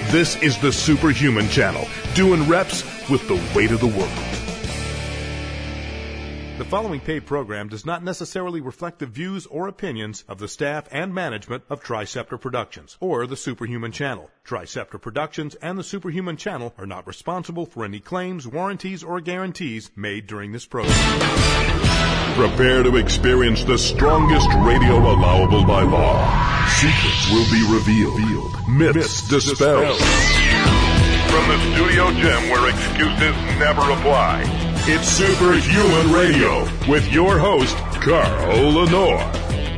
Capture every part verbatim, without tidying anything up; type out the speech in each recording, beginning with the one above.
This is the Superhuman Channel, doing reps with the weight of the world. The following paid program does not necessarily reflect the views or opinions of the staff and management of Triceptor Productions or the Superhuman Channel. Triceptor Productions and the Superhuman Channel are not responsible for any claims, warranties, or guarantees made during this program. Prepare to experience the strongest radio allowable by law. Secrets will be revealed. Myths, Myths dispelled. From the studio gym where excuses never apply. It's Superhuman Radio with your host, Carl Lenore.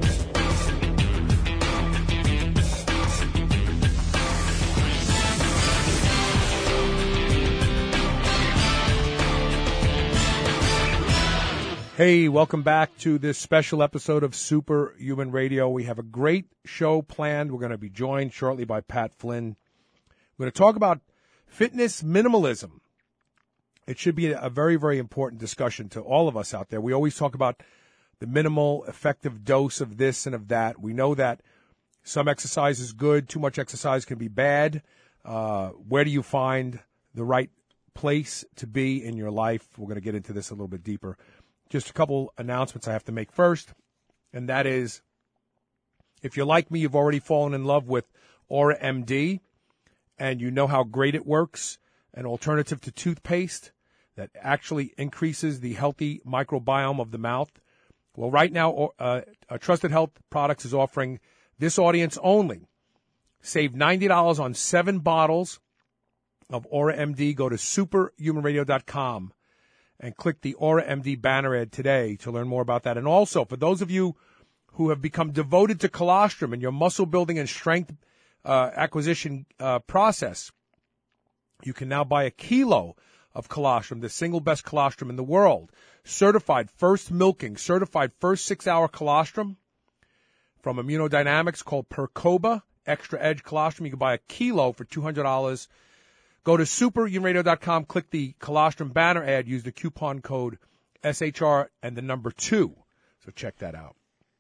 Hey, welcome back to this special episode of Superhuman Radio. We have a great show planned. We're going to be joined shortly by Pat Flynn. We're going to talk about fitness minimalism. It should be a very, very important discussion to all of us out there. We always talk about the minimal effective dose of this and of that. We know that some exercise is good. Too much exercise can be bad. Uh, where do you find the right place to be in your life? We're going to get into this a little bit deeper. Just a couple announcements I have to make first, and that is, if you're like me, you've already fallen in love with Aura M D, and you know how great it works, an alternative to toothpaste that actually increases the healthy microbiome of the mouth. Well, right now, uh, Trusted Health Products is offering this audience only. Save ninety dollars on seven bottles of Aura M D. Go to superhuman radio dot com. and click the Aura M D banner ad today to learn more about that. And also, for those of you who have become devoted to colostrum and your muscle building and strength uh, acquisition uh, process, you can now buy a kilo of colostrum, the single best colostrum in the world. Certified first milking, certified first six-hour colostrum from Immunodynamics called Percoba Extra Edge Colostrum. You can buy a kilo for two hundred dollars. Go to superhuman radio dot com, click the colostrum banner ad, use the coupon code S H R and the number two. So check that out.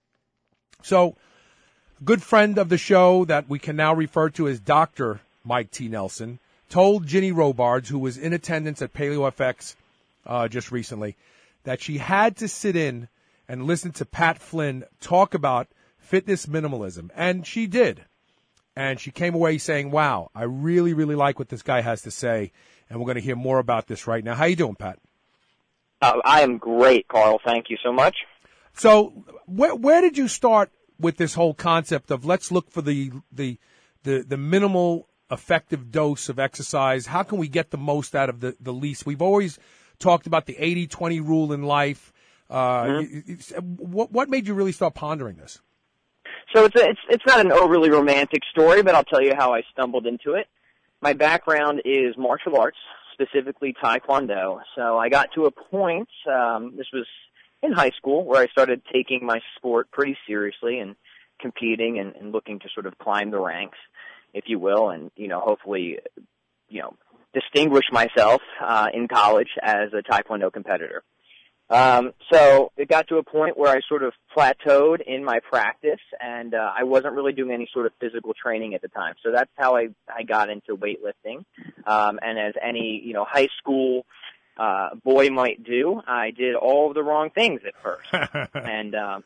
So, a good friend of the show that we can now refer to as Doctor Mike T. Nelson told Ginny Robards, who was in attendance at PaleoFX uh, just recently, that she had to sit in and listen to Pat Flynn talk about fitness minimalism. And she did. And she came away saying, wow, I really, really like what this guy has to say. And we're going to hear more about this right now. How you doing, Pat? Uh, I am great, Carl. Thank you so much. So where, where did you start with this whole concept of let's look for the, the, the, the minimal effective dose of exercise? How can we get the most out of the, the least? We've always talked about the eighty twenty rule in life. Uh, mm-hmm. what, what made you really start pondering this? So it's, a, it's it's not an overly romantic story, but I'll tell you how I stumbled into it. My background is martial arts, specifically Taekwondo. So I got to a point, um, this was in high school, where I started taking my sport pretty seriously and competing and, and looking to sort of climb the ranks, if you will, and, you know, hopefully, you know, distinguish myself uh, in college as a Taekwondo competitor. Um, so it got to a point where I sort of plateaued in my practice, and uh, I wasn't really doing any sort of physical training at the time. So that's how I, I got into weightlifting. Um, and as any, you know, high school uh, boy might do, I did all of the wrong things at first. and um,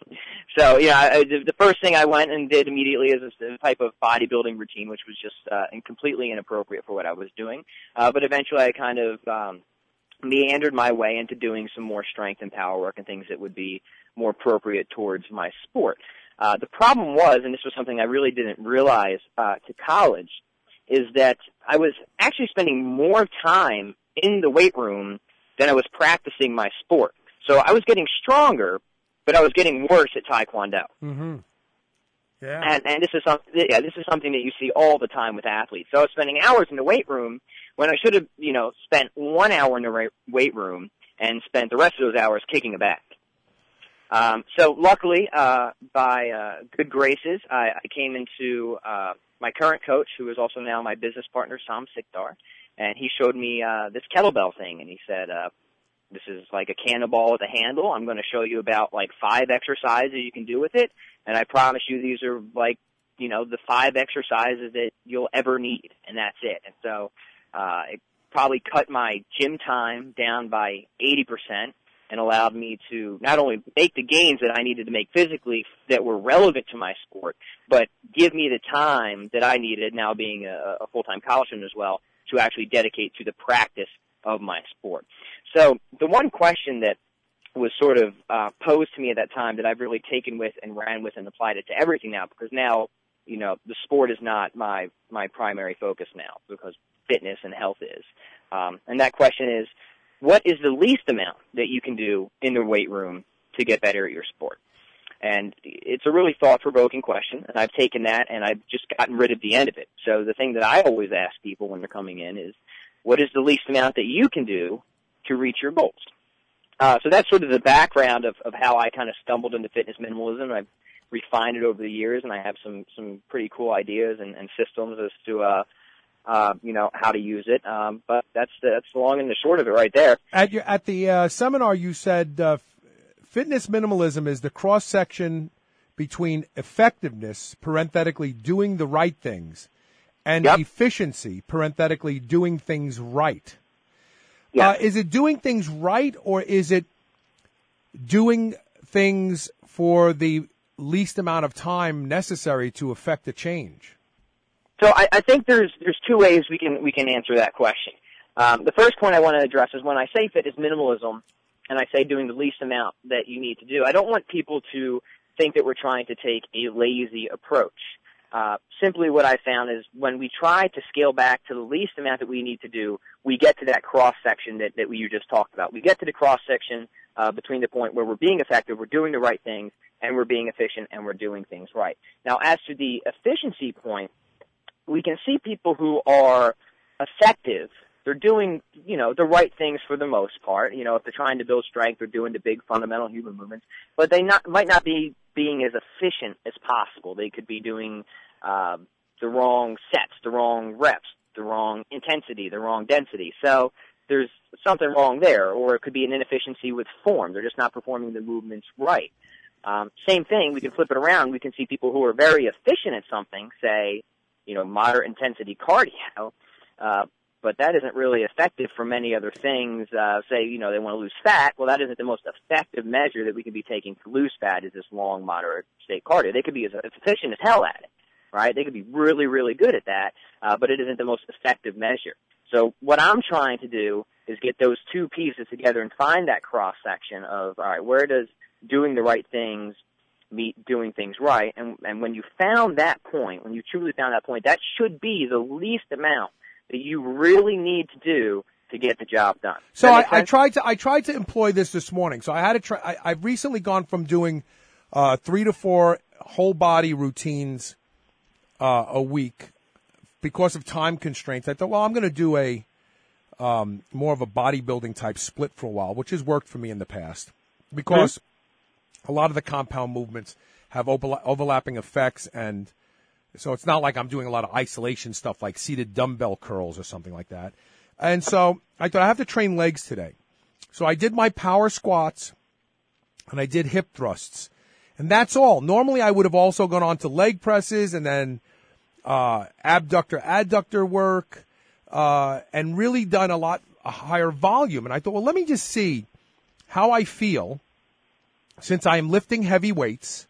so, yeah, I, the first thing I went and did immediately is a type of bodybuilding routine, which was just uh, completely inappropriate for what I was doing. Uh, but eventually I kind of um, meandered my way into doing some more strength and power work and things that would be more appropriate towards my sport. Uh, the problem was, and this was something I really didn't realize uh, to college, is that I was actually spending more time in the weight room than I was practicing my sport. So I was getting stronger, but I was getting worse at Taekwondo. Mm-hmm. Yeah. And, and this is something, yeah, this is something that you see all the time with athletes. So I was spending hours in the weight room when I should have, you know, spent one hour in the weight room and spent the rest of those hours kicking a bag. Um, so luckily, uh, by uh, good graces, I, I came into uh, my current coach, who is also now my business partner, Sam Sikdar, and he showed me uh, this kettlebell thing, and he said, uh, this is like a cannonball with a handle. I'm going to show you about like five exercises you can do with it, and I promise you these are like you know, the five exercises that you'll ever need, and that's it. And so uh, it probably cut my gym time down by eighty percent and allowed me to not only make the gains that I needed to make physically that were relevant to my sport, but give me the time that I needed, now being a, a full-time college student as well, to actually dedicate to the practice of my sport. So the one question that was sort of uh, posed to me at that time that I've really taken with and ran with and applied it to everything now, because now, you know, the sport is not my, my primary focus now, because fitness and health is. Um, and that question is, what is the least amount that you can do in the weight room to get better at your sport? And it's a really thought-provoking question, and I've taken that and I've just gotten rid of the end of it. So the thing that I always ask people when they're coming in is, what is the least amount that you can do to reach your goals? Uh, so that's sort of the background of, of how I kind of stumbled into fitness minimalism. I've refined it over the years, and I have some, some pretty cool ideas and, and systems as to uh, Uh, you know, how to use it. Um, but that's the, that's the long and the short of it right there. At your, at the uh, seminar, you said uh, f- fitness minimalism is the cross-section between effectiveness, parenthetically, doing the right things, and yep. efficiency, parenthetically, doing things right. Yeah. Uh, is it doing things right, or is it doing things for the least amount of time necessary to affect a change? So I, I think there's there's two ways we can we can answer that question. Um, the first point I want to address is when I say fitness minimalism, and I say doing the least amount that you need to do, I don't want people to think that we're trying to take a lazy approach. Uh, simply what I found is when we try to scale back to the least amount that we need to do, we get to that cross-section that, that we just talked about. We get to the cross-section uh, between the point where we're being effective, we're doing the right things, and we're being efficient, and we're doing things right. Now, as to the efficiency point, we can see people who are effective. They're doing, you know, the right things for the most part. You know, if they're trying to build strength, they're doing the big fundamental human movements, but they not, might not be being as efficient as possible. They could be doing uh, the wrong sets, the wrong reps, the wrong intensity, the wrong density. So there's something wrong there, or it could be an inefficiency with form. They're just not performing the movements right. Um, same thing, we can flip it around. We can see people who are very efficient at something, say, you know, moderate intensity cardio, uh, but that isn't really effective for many other things. Uh, say, you know, they want to lose fat. Well, that isn't the most effective measure that we can be taking to lose fat is this long, moderate state cardio. They could be as efficient as hell at it, right? They could be really, really good at that, uh, but it isn't the most effective measure. So what I'm trying to do is get those two pieces together and find that cross-section of, all right, where does doing the right things meet doing things right? And, and when you found that point, when you truly found that point, that should be the least amount that you really need to do to get the job done. So I, I tried to I tried to employ this this morning. So I had to try. I, I've recently gone from doing uh, three to four whole body routines uh, a week because of time constraints. I thought, well, I'm going to do a um, more of a bodybuilding type split for a while, which has worked for me in the past because mm-hmm. a lot of the compound movements have overla- overlapping effects, and so it's not like I'm doing a lot of isolation stuff like seated dumbbell curls or something like that. And so I thought I have to train legs today. So I did my power squats and I did hip thrusts. And that's all. Normally I would have also gone on to leg presses and then uh, abductor, adductor work uh, and really done a lot a higher volume. And I thought, well, let me just see how I feel since I am lifting heavy weights.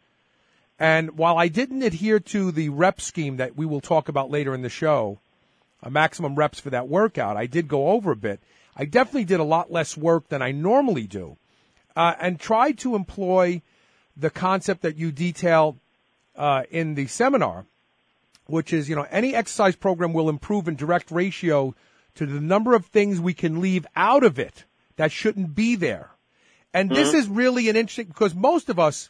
And while I didn't adhere to the rep scheme that we will talk about later in the show, a maximum reps for that workout, I did go over a bit. I definitely did a lot less work than I normally do, uh, and tried to employ the concept that you detail uh, in the seminar, which is, you know, any exercise program will improve in direct ratio to the number of things we can leave out of it that shouldn't be there. And mm-hmm. this is really an interesting, because most of us,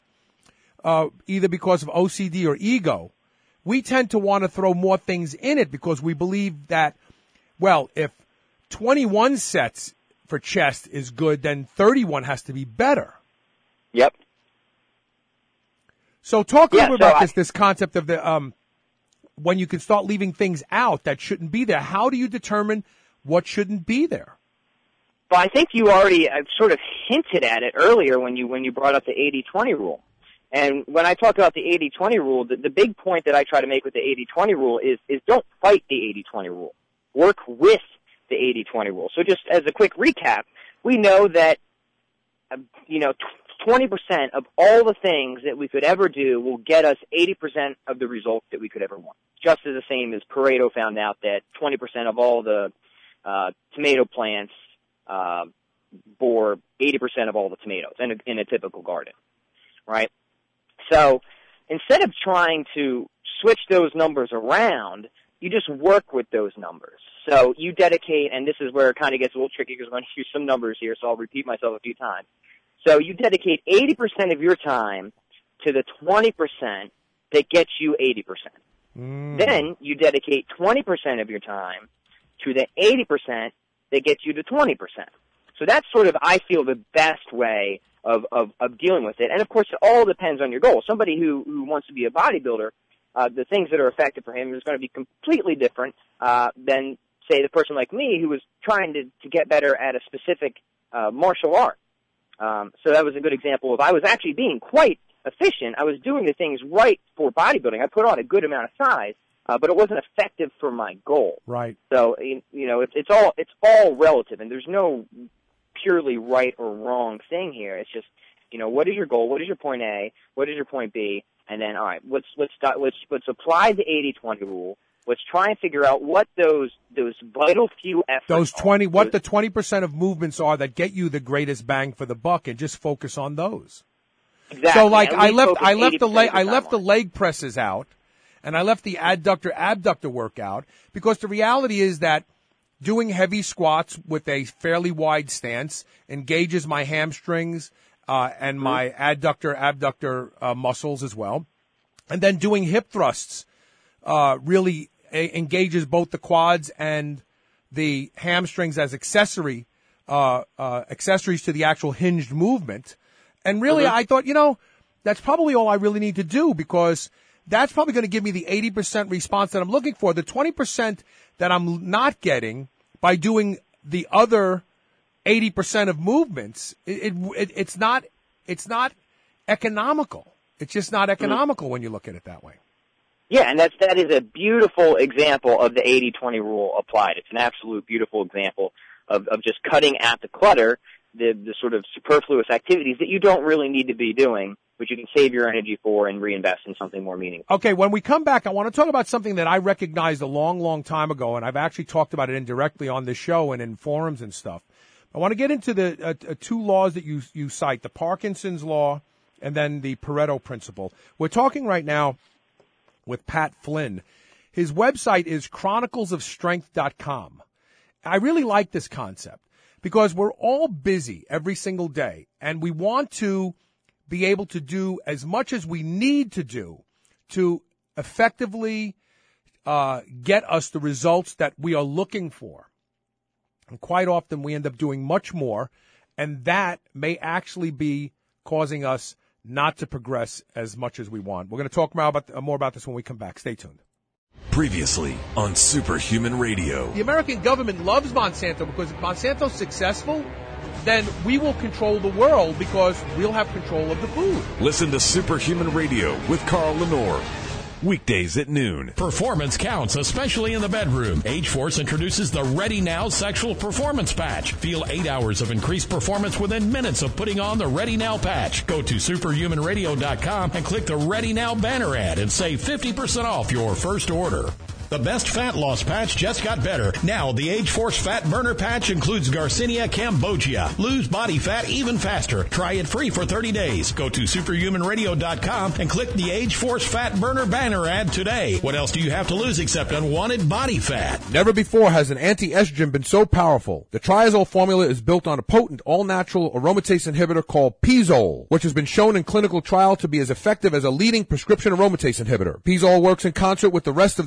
uh, either because of O C D or ego, we tend to want to throw more things in it because we believe that, well, if twenty-one sets for chest is good, then thirty-one has to be better. Yep. So talk a yeah, little bit so about I, this, this concept of the um, when you can start leaving things out that shouldn't be there. How do you determine what shouldn't be there? Well, I think you already uh, sort of hinted at it earlier when you when you brought up the eighty twenty rule. And when I talk about the eighty twenty rule, the, the big point that I try to make with the eighty twenty rule is, is don't fight the eighty twenty rule. Work with the eighty twenty rule. So just as a quick recap, we know that, uh, you know, twenty percent of all the things that we could ever do will get us eighty percent of the results that we could ever want. Just as the same as Pareto found out that twenty percent of all the uh, tomato plants uh, bore eighty percent of all the tomatoes in a, in a typical garden, right? So instead of trying to switch those numbers around, you just work with those numbers. So you dedicate, and this is where it kind of gets a little tricky because I'm going to use some numbers here, so I'll repeat myself a few times. So you dedicate eighty percent of your time to the twenty percent that gets you eighty percent. Mm. Then you dedicate twenty percent of your time to the eighty percent that gets you to twenty percent. So that's sort of, I feel, the best way of, of, of dealing with it. And, of course, it all depends on your goal. Somebody who, who wants to be a bodybuilder, uh, the things that are effective for him is going to be completely different uh, than, say, the person like me who was trying to, to get better at a specific uh, martial art. Um, so that was a good example of I was actually being quite efficient. I was doing the things right for bodybuilding. I put on a good amount of size, uh, but it wasn't effective for my goal. Right. So, you know, it's, it's all it's all relative, and there's no purely right or wrong thing here. It's just, you know, what is your goal? What is your point A? What is your point B? And then, all right, let's let's start, let's let's apply the eighty twenty rule. Let's try and figure out what those those vital few efforts those twenty are. what the twenty percent of movements are that get you the greatest bang for the buck, and just focus on those. Exactly. So like and I left I left the leg I the left the leg presses out, and I left the adductor abductor workout because the reality is that doing heavy squats with a fairly wide stance engages my hamstrings uh, and my adductor abductor uh, muscles as well, and then doing hip thrusts uh, really engages both the quads and the hamstrings as accessory uh, uh, accessories to the actual hinged movement. And really, mm-hmm. I thought, you know, that's probably all I really need to do, because that's probably going to give me the eighty percent response that I'm looking for. The twenty percent that I'm not getting by doing the other eighty percent of movements, it, it, it's not it's not economical. It's just not economical mm-hmm. when you look at it that way. Yeah, and that's, that is a beautiful example of the eighty twenty rule applied. It's an absolute beautiful example of, of just cutting out the clutter, the, the sort of superfluous activities that you don't really need to be doing, which you can save your energy for and reinvest in something more meaningful. Okay, when we come back, I want to talk about something that I recognized a long, long time ago, and I've actually talked about it indirectly on this show and in forums and stuff. I want to get into the uh, uh, two laws that you, you cite, the Parkinson's law and then the Pareto principle. We're talking right now with Pat Flynn. His website is chronicles of strength dot com. I really like this concept because we're all busy every single day, and we want to be able to do as much as we need to do to effectively uh, get us the results that we are looking for. And quite often we end up doing much more, and that may actually be causing us not to progress as much as we want. We're going to talk more about, uh, more about this when we come back. Stay tuned. Previously on Superhuman Radio. The American government loves Monsanto because if Monsanto's successful, then we will control the world because we'll have control of the food. Listen to Superhuman Radio with Carl Lenore. Weekdays at noon. Performance counts, especially in the bedroom. H-Force introduces the Ready Now Sexual Performance Patch. Feel eight hours of increased performance within minutes of putting on the Ready Now patch. Go to superhuman radio dot com and click the Ready Now banner ad and save fifty percent off your first order. The best fat loss patch just got better. Now, the Age-Force Fat Burner Patch includes Garcinia cambogia. Lose body fat even faster. Try it free for thirty days. Go to superhuman radio dot com and click the Age-Force Fat Burner banner ad today. What else do you have to lose except unwanted body fat? Never before has an anti-estrogen been so powerful. The Triazole formula is built on a potent, all-natural aromatase inhibitor called Pizole, which has been shown in clinical trial to be as effective as a leading prescription aromatase inhibitor. Pizole works in concert with the rest of the Triazole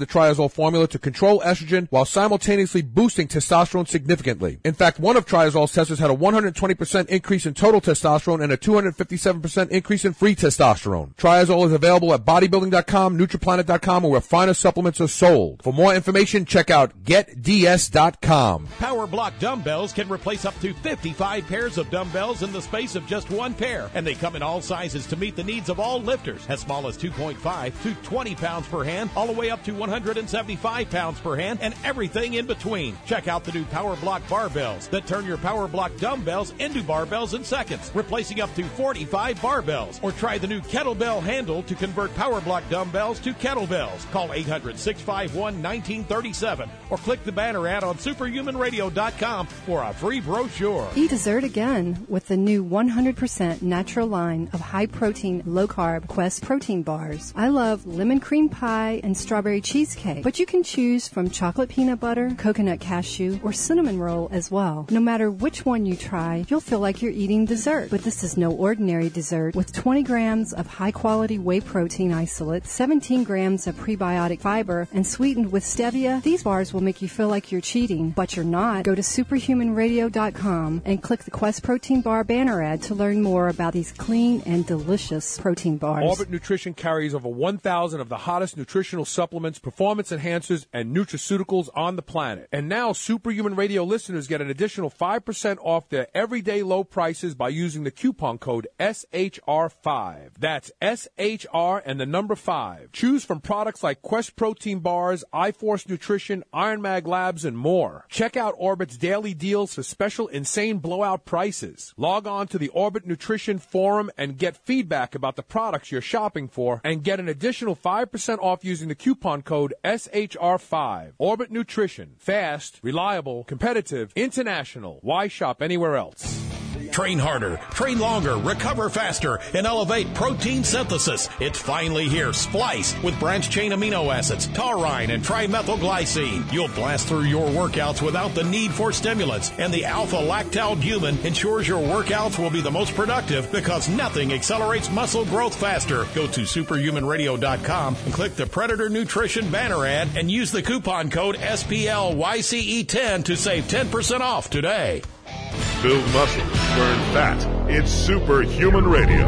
triazole formula to control estrogen while simultaneously boosting testosterone significantly. In fact, one of triazole's testers had a one hundred twenty percent increase in total testosterone and a two hundred fifty-seven percent increase in free testosterone. Triazole is available at bodybuilding dot com, nutriplanet dot com, or where finer supplements are sold. For more information, check out get d s dot com. Power Block dumbbells can replace up to fifty-five pairs of dumbbells in the space of just one pair, and they come in all sizes to meet the needs of all lifters, as small as two point five to twenty pounds per hand, all the way up to one hundred seventy-five pounds per hand, and everything in between. Check out the new Power Block barbells that turn your Power Block dumbbells into barbells in seconds, replacing up to forty-five barbells. Or try the new kettlebell handle to convert Power Block dumbbells to kettlebells. Call eight hundred, six five one, one nine three seven or click the banner ad on superhuman radio dot com for a free brochure. Eat dessert again with the new one hundred percent natural line of high-protein, low-carb Quest protein bars. I love lemon cream pie and strawberry cheesecake, but you can choose from chocolate peanut butter, coconut cashew, or cinnamon roll as well. No matter which one you try, you'll feel like you're eating dessert. But this is no ordinary dessert. With twenty grams of high-quality whey protein isolate, seventeen grams of prebiotic fiber, and sweetened with stevia, these bars will make you feel like you're cheating, but you're not. Go to superhuman radio dot com and click the Quest Protein Bar banner ad to learn more about these clean and delicious protein bars. Orbit Nutrition carries over one thousand of the hottest nutritional supplements, performance enhancers, and nutraceuticals on the planet. And now Superhuman Radio listeners get an additional five percent off their everyday low prices by using the coupon code S H R five. That's S H R and the number five. Choose from products like Quest Protein Bars, iForce Nutrition, Iron Mag Labs, and more. Check out Orbit's daily deals for special insane blowout prices. Log on to the Orbit Nutrition forum and get feedback about the products you're shopping for and get an additional five percent off using the coupon code S H R five. Orbit Nutrition. Fast, reliable, competitive, international. Why shop anywhere else? Train harder, train longer, recover faster, and elevate protein synthesis. It's finally here. Splice with branched-chain amino acids, taurine, and trimethylglycine. You'll blast through your workouts without the need for stimulants. And the alpha-lactalbumin ensures your workouts will be the most productive because nothing accelerates muscle growth faster. Go to superhuman radio dot com and click the Predator Nutrition banner ad and use the coupon code S P L Y C E ten to save ten percent off today. Build muscle, burn fat. It's Superhuman Radio.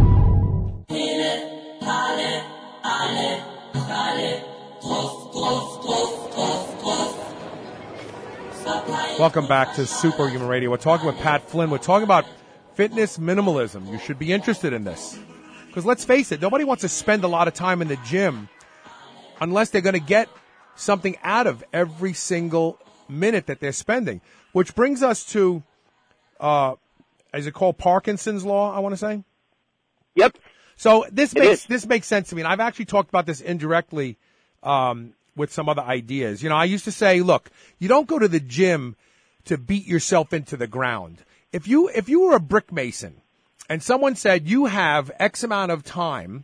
Welcome back to Superhuman Radio. We're talking with Pat Flynn. We're talking about fitness minimalism. You should be interested in this. Because let's face it, nobody wants to spend a lot of time in the gym unless they're going to get something out of every single minute that they're spending. Which brings us to, uh, is it called Parkinson's Law, I want to say? Yep. So this It makes is. this makes sense to me. And I've actually talked about this indirectly um, with some other ideas. You know, I used to say, look, you don't go to the gym to beat yourself into the ground. If you if you were a brick mason and someone said you have X amount of time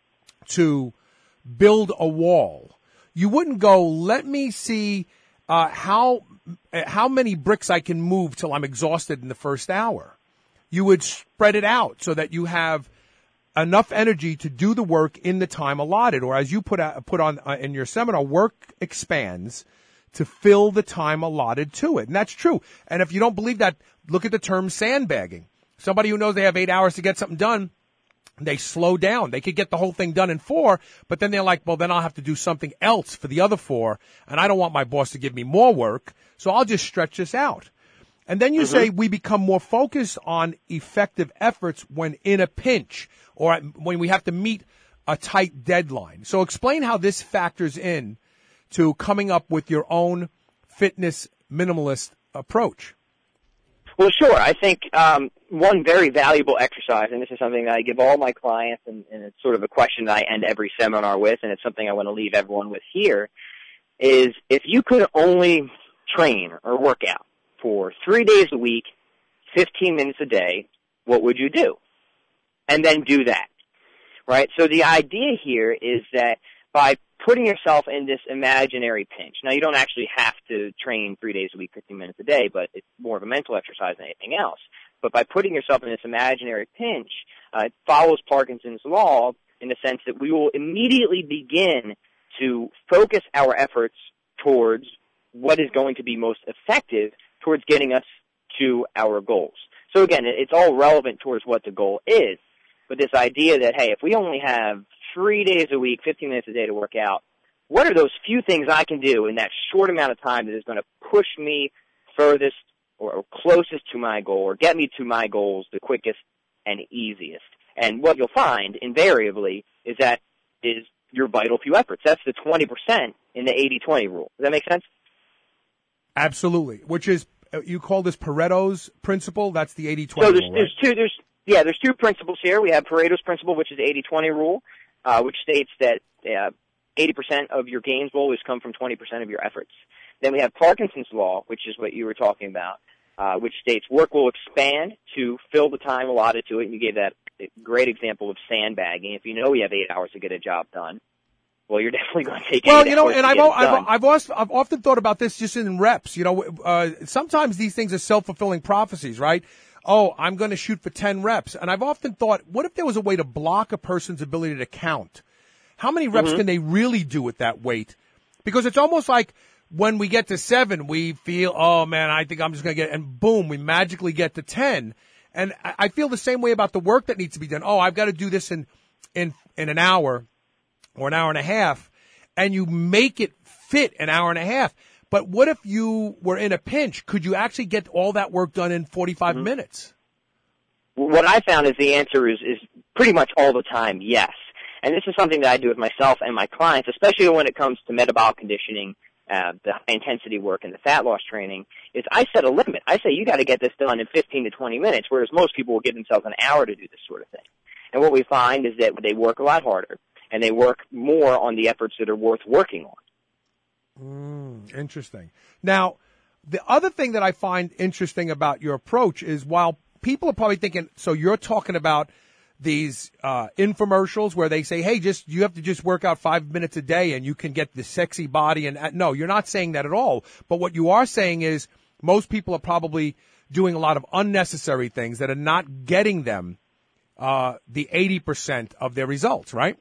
to build a wall, you wouldn't go, let me see uh, how how many bricks I can move till I'm exhausted in the first hour. You would spread it out so that you have enough energy to do the work in the time allotted. Or as you put out, put on uh, in your seminar, work expands to fill the time allotted to it. And that's true. And if you don't believe that, look at the term sandbagging. Somebody who knows they have eight hours to get something done, they slow down. They could get the whole thing done in four, but then they're like, well, then I'll have to do something else for the other four, and I don't want my boss to give me more work, so I'll just stretch this out. And then you mm-hmm. say we become more focused on effective efforts when in a pinch or when we have to meet a tight deadline. So explain how this factors in to coming up with your own fitness minimalist approach. Well, sure. I think um, one very valuable exercise, and this is something that I give all my clients, and, and it's sort of a question that I end every seminar with, and it's something I want to leave everyone with here, is if you could only train or work out for three days a week, fifteen minutes a day, what would you do? And then do that, right? So the idea here is that by putting yourself in this imaginary pinch. Now, you don't actually have to train three days a week, fifteen minutes a day, but it's more of a mental exercise than anything else. But by putting yourself in this imaginary pinch, uh, it follows Parkinson's law in the sense that we will immediately begin to focus our efforts towards what is going to be most effective towards getting us to our goals. So again, it's all relevant towards what the goal is, but this idea that, hey, if we only have three days a week, fifteen minutes a day to work out, what are those few things I can do in that short amount of time that is going to push me furthest or closest to my goal or get me to my goals the quickest and easiest? And what you'll find invariably is that is your vital few efforts. That's the twenty percent in the eighty twenty rule. Does that make sense? Absolutely. Which is, you call this Pareto's principle? That's the eighty twenty so there's, rule, right? there's two, there's, yeah, there's two principles here. We have Pareto's principle, which is the eighty twenty rule, uh, which states that uh, eighty percent of your gains will always come from twenty percent of your efforts. Then we have Parkinson's law, which is what you were talking about, uh, which states work will expand to fill the time allotted to it. And you gave that great example of sandbagging. If you know you have eight hours to get a job done, well, you're definitely going to take well, eight you know, hours and to I've get it I've done. I've, also, I've often thought about this just in reps. You know, uh, sometimes these things are self-fulfilling prophecies, right? Oh, I'm going to shoot for ten reps, and I've often thought, what if there was a way to block a person's ability to count? How many reps Mm-hmm. can they really do with that weight? Because it's almost like when we get to seven, we feel, oh man, I think I'm just going to get, and boom, we magically get to ten. And I, I feel the same way about the work that needs to be done. Oh, I've got to do this in, in, in an hour or an hour and a half, and you make it fit an hour and a half. But what if you were in a pinch? Could you actually get all that work done in forty-five Mm-hmm. minutes? What I found is the answer is, is pretty much all the time, yes. And this is something that I do with myself and my clients, especially when it comes to metabolic conditioning, uh, the high-intensity work and the fat loss training, is I set a limit. I say you got to get this done in fifteen to twenty minutes, whereas most people will give themselves an hour to do this sort of thing. And what we find is that they work a lot harder, and they work more on the efforts that are worth working on. Mm, interesting. Now, the other thing that I find interesting about your approach is while people are probably thinking, so you're talking about these uh, infomercials where they say, hey, just you have to just work out five minutes a day and you can get the sexy body. And uh, no, you're not saying that at all. But what you are saying is most people are probably doing a lot of unnecessary things that are not getting them uh, the eighty percent of their results, right?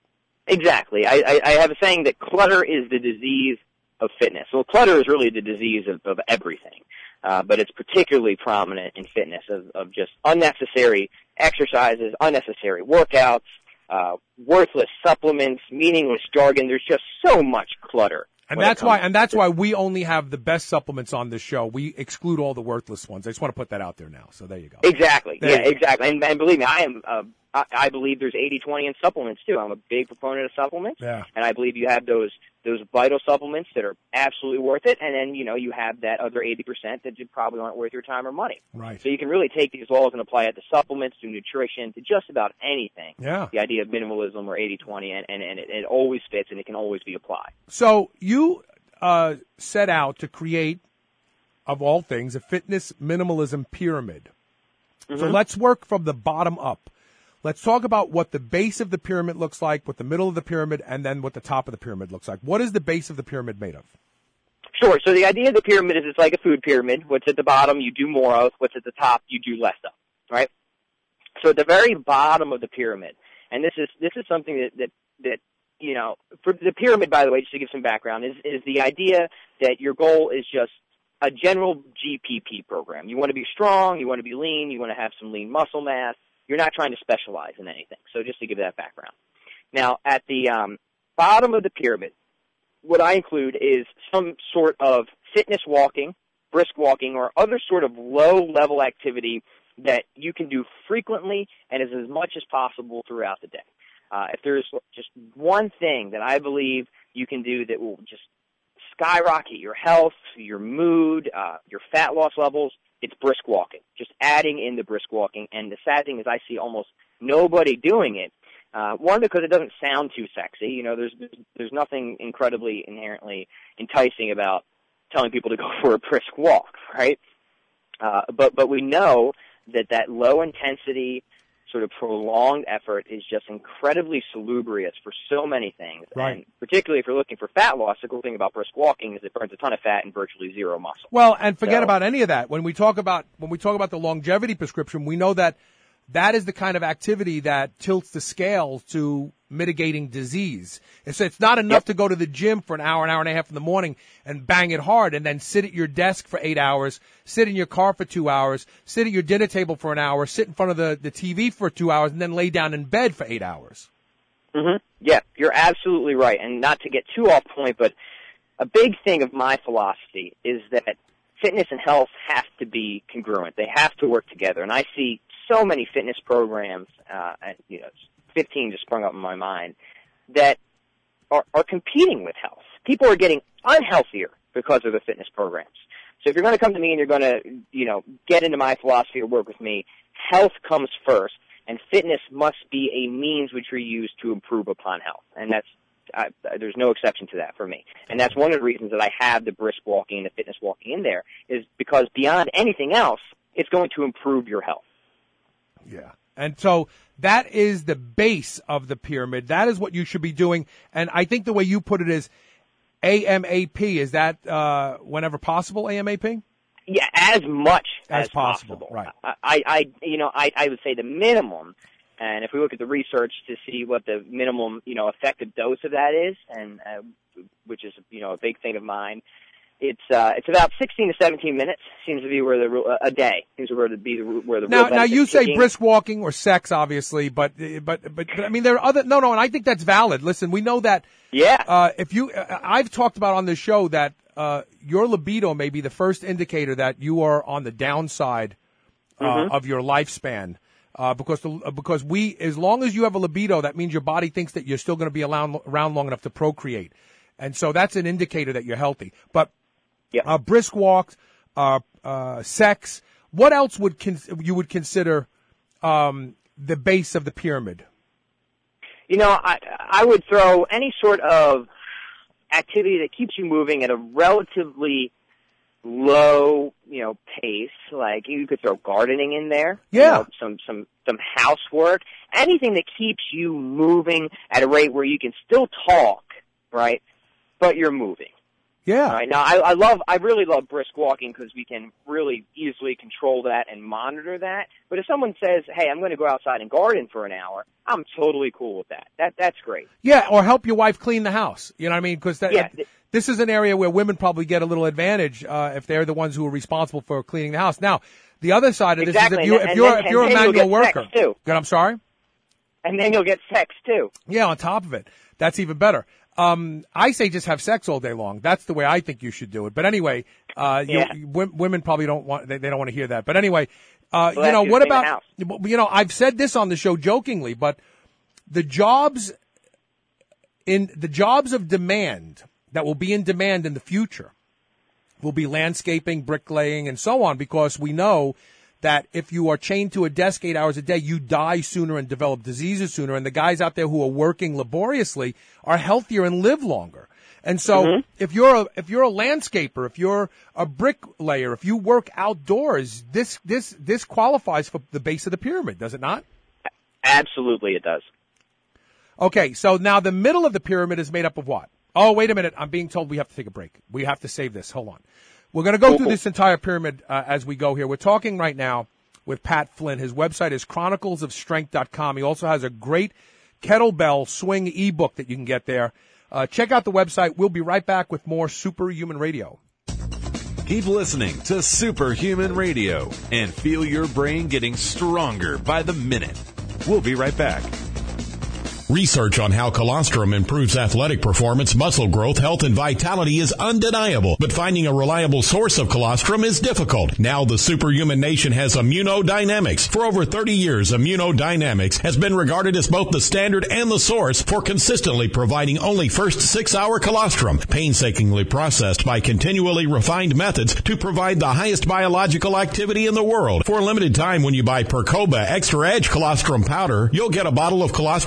Exactly. I, I, I have a saying that clutter is the disease of fitness. Well, clutter is really the disease of, of everything, uh, but it's particularly prominent in fitness of, of just unnecessary exercises, unnecessary workouts, uh, worthless supplements, meaningless jargon. There's just so much clutter. And that's why, and that's why we only have the best supplements on this show. We exclude all the worthless ones. I just want to put that out there now. So there you go. Exactly. There yeah, you go. exactly. And, and believe me, I am. Uh, I, I believe there's eighty twenty in supplements too. I'm a big proponent of supplements. Yeah. And I believe you have those those vital supplements that are absolutely worth it, and then you know you have that other eighty percent that you probably aren't worth your time or money. Right. So you can really take these laws and apply it to supplements, to nutrition, to just about anything. Yeah. The idea of minimalism or eighty twenty, and, and, and it, it always fits and it can always be applied. So you uh, set out to create, of all things, a fitness minimalism pyramid. Mm-hmm. So let's work from the bottom up. Let's talk about what the base of the pyramid looks like, what the middle of the pyramid, and then what the top of the pyramid looks like. What is the base of the pyramid made of? Sure. So the idea of the pyramid is it's like a food pyramid. What's at the bottom, you do more of. What's at the top, you do less of. Right? So at the very bottom of the pyramid, and this is this is something that that, that you know, for the pyramid, by the way, just to give some background, is is the idea that your goal is just a general G P P program. You want to be strong, you want to be lean, you want to have some lean muscle mass. You're not trying to specialize in anything. So just to give that background. Now, at the um, bottom of the pyramid, what I include is some sort of fitness walking, brisk walking, or other sort of low-level activity that you can do frequently and as, as much as possible throughout the day. Uh, if there's just one thing that I believe you can do that will just skyrocket your health, your mood, uh, your fat loss levels, it's brisk walking, just adding in the brisk walking. And the sad thing is I see almost nobody doing it. Uh, one, because it doesn't sound too sexy. You know, there's there's nothing incredibly inherently enticing about telling people to go for a brisk walk, right? Uh, but but we know that that low intensity, sort of prolonged effort is just incredibly salubrious for so many things. Right. And particularly if you're looking for fat loss, the cool thing about brisk walking is it burns a ton of fat and virtually zero muscle. Well, and forget So- about any of that. When we talk about when we talk about the longevity prescription, we know that that is the kind of activity that tilts the scales to mitigating disease. It's, it's not enough yep. to go to the gym for an hour, an hour and a half in the morning and bang it hard and then sit at your desk for eight hours, sit in your car for two hours, sit at your dinner table for an hour, sit in front of the, the T V for two hours, and then lay down in bed for eight hours. Mm-hmm. Yeah, you're absolutely right. And not to get too off point, but a big thing of my philosophy is that fitness and health have to be congruent. They have to work together. And I see so many fitness programs, uh, and, you know, fifteen just sprung up in my mind, that are, are competing with health. People are getting unhealthier because of the fitness programs. So if you're going to come to me and you're going to, you know, get into my philosophy or work with me, health comes first, and fitness must be a means which we use to improve upon health. And that's, I, there's no exception to that for me. And that's one of the reasons that I have the brisk walking and the fitness walking in there, is because beyond anything else, it's going to improve your health. Yeah. And so that is the base of the pyramid. That is what you should be doing. And I think the way you put it is A M A P. Is that uh, whenever possible, A M A P? Yeah, as much as, as possible. possible. Right. I, I, you know, I, I would say the minimum, and if we look at the research to see what the minimum, you know, effective dose of that is, and uh, which is, you know, a big thing of mine, it's uh, it's about sixteen to seventeen minutes. Seems to be where the a day seems to be where the now real now you say kicking. Brisk walking or sex, obviously, but but but, but I mean there are other no no, and I think that's valid. Listen, we know that. Yeah. Uh, if you, I've talked about on this show that uh, your libido may be the first indicator that you are on the downside uh, mm-hmm. of your lifespan. Uh, because the, because we, as long as you have a libido, that means your body thinks that you're still going to be around, around long enough to procreate, and so that's an indicator that you're healthy. But yeah. uh, brisk walks, uh, uh, sex. What else would con- you would consider um, the base of the pyramid? You know, I I would throw any sort of activity that keeps you moving at a relatively low, you know, pace. Like you could throw gardening in there. Yeah. You know, some some some housework. Anything that keeps you moving at a rate where you can still talk, right? But you're moving. Yeah. All right. Now, I, I love, I really love brisk walking because we can really easily control that and monitor that. But if someone says, "Hey, I'm going to go outside and garden for an hour," I'm totally cool with that. That that's great. Yeah, or help your wife clean the house. You know what I mean? Because yeah. this is an area where women probably get a little advantage uh, if they're the ones who are responsible for cleaning the house. Now, the other side of this exactly. is if you if and you're then, if you're a manual worker. Too. Good. I'm sorry. And then you'll get sex too. Yeah, on top of it, that's even better. Um, I say just have sex all day long. That's the way I think you should do it. But anyway, uh, yeah. you, w- women probably don't want, they, they don't want to hear that. But anyway, uh, well, you know, you what about, you know, I've said this on the show jokingly, but the jobs in, the jobs of demand that will be in demand in the future will be landscaping, bricklaying, and so on, because we know that if you are chained to a desk eight hours a day, you die sooner and develop diseases sooner. And the guys out there who are working laboriously are healthier and live longer. And so mm-hmm. if you're a, if you're a landscaper, if you're a bricklayer, if you work outdoors, this, this, this qualifies for the base of the pyramid, does it not? Absolutely it does. Okay. So now the middle of the pyramid is made up of what? Oh, wait a minute. I'm being told we have to take a break. We have to save this. Hold on. We're going to go cool, through cool. this entire pyramid uh, as we go here. We're talking right now with Pat Flynn. His website is chronicles of strength dot com. He also has a great kettlebell swing ebook that you can get there. Uh, check out the website. We'll be right back with more Superhuman Radio. Keep listening to Superhuman Radio and feel your brain getting stronger by the minute. We'll be right back. Research on how colostrum improves athletic performance, muscle growth, health, and vitality is undeniable, but finding a reliable source of colostrum is difficult. Now the Superhuman Nation has Immunodynamics. For over thirty years, Immunodynamics has been regarded as both the standard and the source for consistently providing only first six-hour colostrum, painstakingly processed by continually refined methods to provide the highest biological activity in the world. For a limited time, when you buy Percoba Extra Edge Colostrum Powder, you'll get a bottle of colostrum lozenge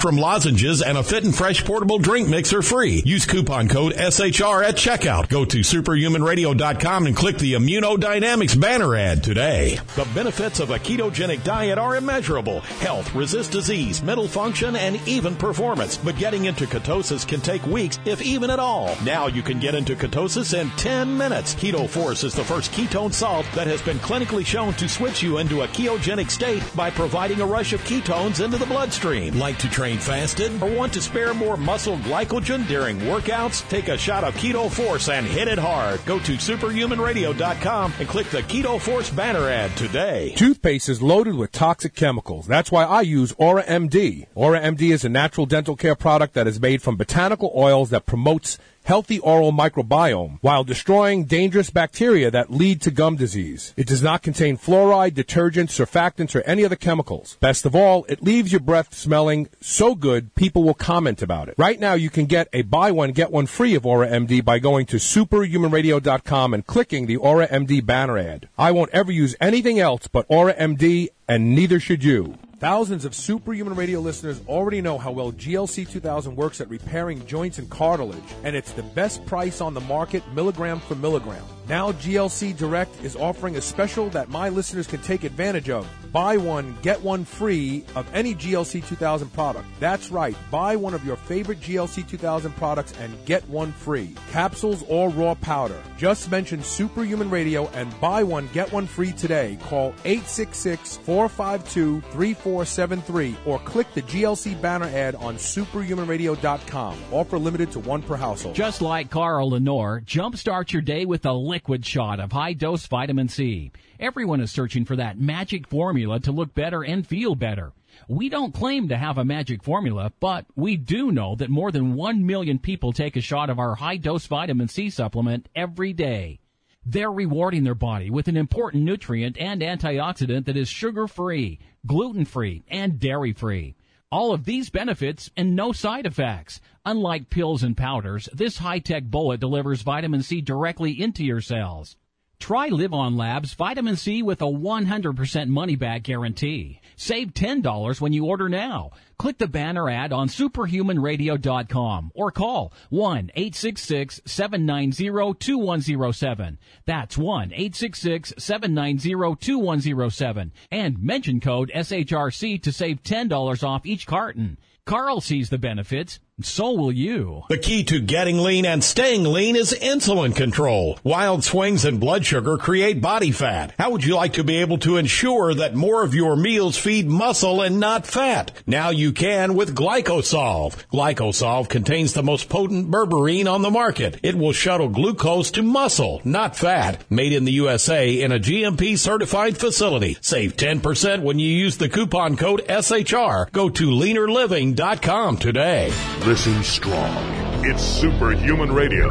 lozenges, and a Fit and Fresh portable drink mixer free. Use coupon code S H R at checkout. Go to superhuman radio dot com and click the Immunodynamics banner ad today. The benefits of a ketogenic diet are immeasurable. Health, resist disease, mental function, and even performance. But getting into ketosis can take weeks, if even at all. Now you can get into ketosis in ten minutes. Keto Force is the first ketone salt that has been clinically shown to switch you into a ketogenic state by providing a rush of ketones into the bloodstream. Like to train fasted or want to spare more muscle glycogen during workouts? Take a shot of Keto Force and hit it hard. Go to superhuman radio dot com and click the Keto Force banner ad today. Toothpaste is loaded with toxic chemicals. That's why I use Aura M D. Aura M D is a natural dental care product that is made from botanical oils that promotes healthy oral microbiome while destroying dangerous bacteria that lead to gum disease. It does not contain fluoride, detergents, surfactants, or any other chemicals. Best of all, it leaves your breath smelling so good people will comment about it. Right now, you can get a buy one, get one free of Aura M D by going to superhuman radio dot com and clicking the Aura M D banner ad. I won't ever use anything else but Aura M D, and neither should you. Thousands of Superhuman Radio listeners already know how well G L C two thousand works at repairing joints and cartilage, and it's the best price on the market, milligram for milligram. Now G L C Direct is offering a special that my listeners can take advantage of. Buy one, get one free of any G L C two thousand product. That's right, buy one of your favorite G L C two thousand products and get one free. Capsules or raw powder. Just mention Superhuman Radio and buy one, get one free today. Call eight six six, four five two, three four seven three or click the G L C banner ad on superhuman radio dot com. Offer limited to one per household. Just like Carl Lenore, jumpstart your day with a liquid shot of high-dose vitamin C. Everyone is searching for that magic formula to look better and feel better. We don't claim to have a magic formula, but we do know that more than one million people take a shot of our high-dose vitamin C supplement every day. They're rewarding their body with an important nutrient and antioxidant that is sugar-free, gluten-free, and dairy-free. All of these benefits and no side effects. Unlike pills and powders, this high-tech bullet delivers vitamin C directly into your cells. Try Live On Labs Vitamin C with a one hundred percent money-back guarantee. Save ten dollars when you order now. Click the banner ad on superhuman radio dot com or call one eight six six, seven nine zero, two one zero seven. That's one eight six six, seven nine zero, two one zero seven. And mention code S H R C to save ten dollars off each carton. Carl sees the benefits. So will you. The key to getting lean and staying lean is insulin control. Wild swings in blood sugar create body fat. How would you like to be able to ensure that more of your meals feed muscle and not fat? Now you can with Glycosolve. Glycosolve contains the most potent berberine on the market. It will shuttle glucose to muscle, not fat. Made in the U S A in a G M P certified facility. Save ten percent when you use the coupon code S H R. Go to leaner living dot com today. Listen strong. It's Superhuman Radio.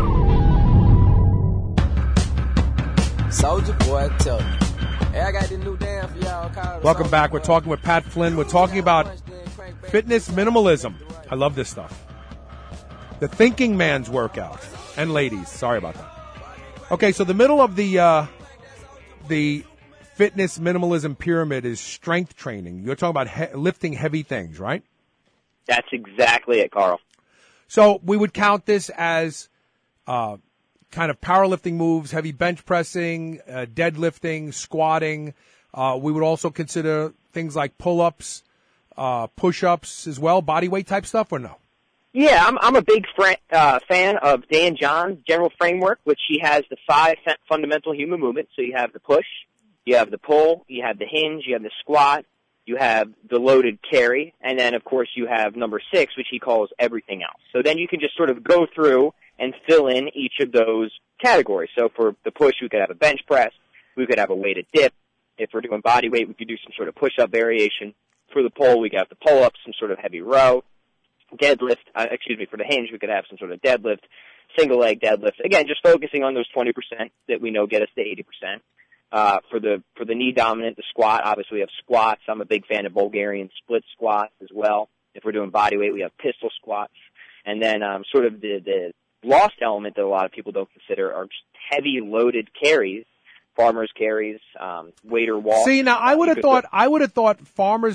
Soldier boy, tell me. Hey, I got this new damn for y'all. Called Welcome back. We're talking with Pat Flynn. We're talking about fitness minimalism. I love this stuff. The thinking man's workout. And ladies, sorry about that. Okay, so the middle of the uh, the fitness minimalism pyramid is strength training. You're talking about he- lifting heavy things, right? That's exactly it, Carl. So we would count this as uh, kind of powerlifting moves, heavy bench pressing, uh, deadlifting, squatting. Uh, we would also consider things like pull-ups, uh, push-ups as well, body weight type stuff, or no? Yeah, I'm, I'm a big fr- uh, fan of Dan John's general framework, which he has the five fundamental human movements. So you have the push, you have the pull, you have the hinge, you have the squat, you have the loaded carry, and then, of course, you have number six, which he calls everything else. So then you can just sort of go through and fill in each of those categories. So for the push, we could have a bench press. We could have a weighted dip. If we're doing body weight, we could do some sort of push-up variation. For the pull, we could have the pull-up, some sort of heavy row. Deadlift, uh, excuse me, for the hinge, we could have some sort of deadlift, single-leg deadlift. Again, just focusing on those twenty percent that we know get us to eighty percent. Uh, for the, for the knee dominant, the squat, obviously we have squats. I'm a big fan of Bulgarian split squats as well. If we're doing body weight, we have pistol squats. And then, um, sort of the, the lost element that a lot of people don't consider are just heavy loaded carries, farmers carries, um, waiter walks. See, now I would have thought, I would have thought farmers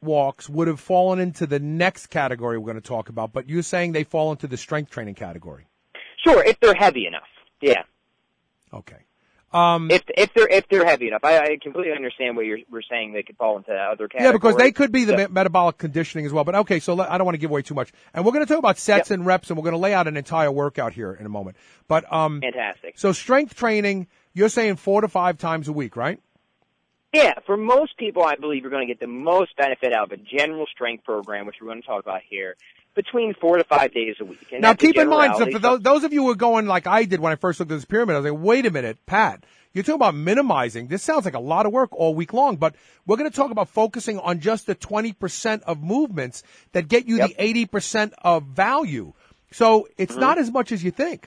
walks would have fallen into the next category we're going to talk about, but you're saying they fall into the strength training category. Sure, if they're heavy enough. Yeah. Okay. Um, if if they're if they're heavy enough, I, I completely understand what you're we're saying. They could fall into that other category. Yeah, because they could be the so, me- metabolic conditioning as well. But okay, so let, I don't want to give away too much. And we're going to talk about sets yep. and reps, and we're going to lay out an entire workout here in a moment. But um, fantastic. So strength training, you're saying four to five times a week, right? Yeah, for most people, I believe you're going to get the most benefit out of a general strength program, which we're going to talk about here, between four to five days a week. And now, keep in mind, so generality. for those, those of you who are going like I did when I first looked at this pyramid, I was like, wait a minute, Pat, you're talking about minimizing. This sounds like a lot of work all week long, but we're going to talk about focusing on just the twenty percent of movements that get you yep. the eighty percent of value. So it's mm-hmm. not as much as you think.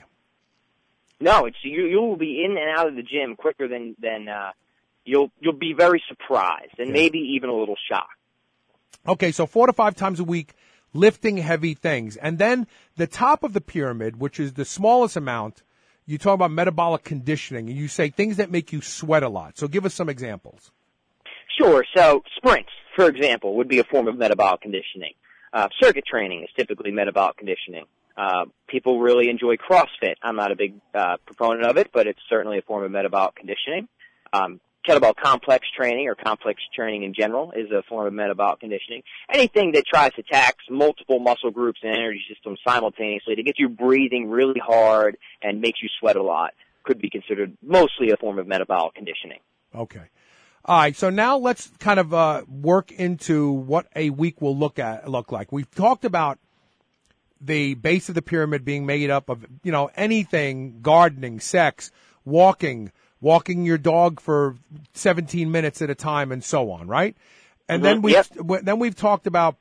No, it's you. You will be in and out of the gym quicker than than uh, you'll you'll be very surprised and yeah. maybe even a little shocked. Okay, so four to five times a week, lifting heavy things, and then the top of the pyramid, which is the smallest amount. You talk about metabolic conditioning, and you say things that make you sweat a lot. So give us some examples. Sure. So sprints, for example, would be a form of metabolic conditioning. Uh, circuit training is typically metabolic conditioning. Uh, people really enjoy CrossFit. I'm not a big uh, proponent of it, but it's certainly a form of metabolic conditioning. Um, kettlebell complex training or complex training in general is a form of metabolic conditioning. Anything that tries to tax multiple muscle groups and energy systems simultaneously to get you breathing really hard and makes you sweat a lot could be considered mostly a form of metabolic conditioning. Okay. All right, so now let's kind of uh, work into what a week will look at look like. We've talked about the base of the pyramid being made up of, you know, anything, gardening, sex, walking, walking your dog for seventeen minutes at a time, and so on, right? And mm-hmm. then we've yep. then we've talked about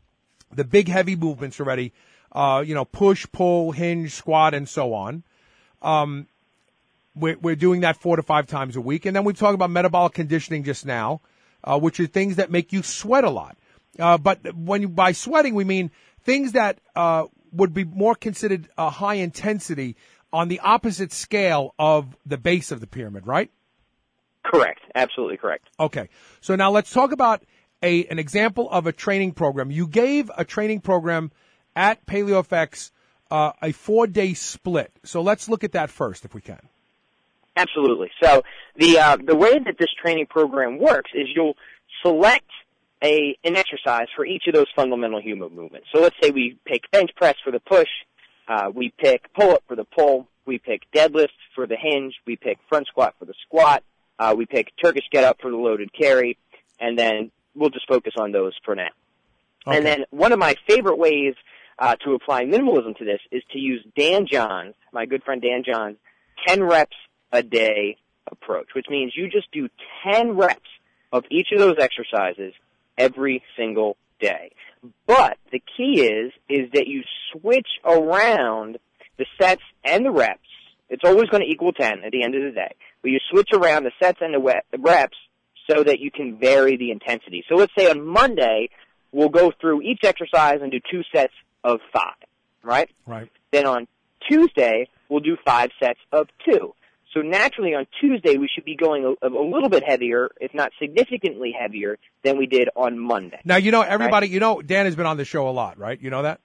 the big heavy movements already. Uh, you know, push, pull, hinge, squat, and so on. Um, we're, we're doing that four to five times a week, and then we've talked about metabolic conditioning just now, uh, which are things that make you sweat a lot. Uh, but when you by sweating we mean things that uh, would be more considered a high intensity on the opposite scale of the base of the pyramid, right? Correct. Absolutely correct. Okay. So now let's talk about a an example of a training program. You gave a training program at PaleoFX, uh, a four-day split. So let's look at that first, if we can. Absolutely. So the uh, the way that this training program works is you'll select a an exercise for each of those fundamental human movements. So let's say we pick bench press for the push. Uh, we pick pull-up for the pull. We pick deadlift for the hinge. We pick front squat for the squat. Uh, we pick Turkish get-up for the loaded carry. And then we'll just focus on those for now. Okay. And then one of my favorite ways uh, to apply minimalism to this is to use Dan Johns, my good friend Dan Johns, ten reps a day approach, which means you just do ten reps of each of those exercises every single day. But the key is, is that you switch around the sets and the reps. It's always going to equal ten at the end of the day. But you switch around the sets and the reps so that you can vary the intensity. So let's say on Monday, we'll go through each exercise and do two sets of five, right? Right. Then on Tuesday, we'll do five sets of two. So naturally on Tuesday, we should be going a, a little bit heavier, if not significantly heavier, than we did on Monday. Now, you know, everybody, right? you know, Dan has been on the show a lot, right? You know that?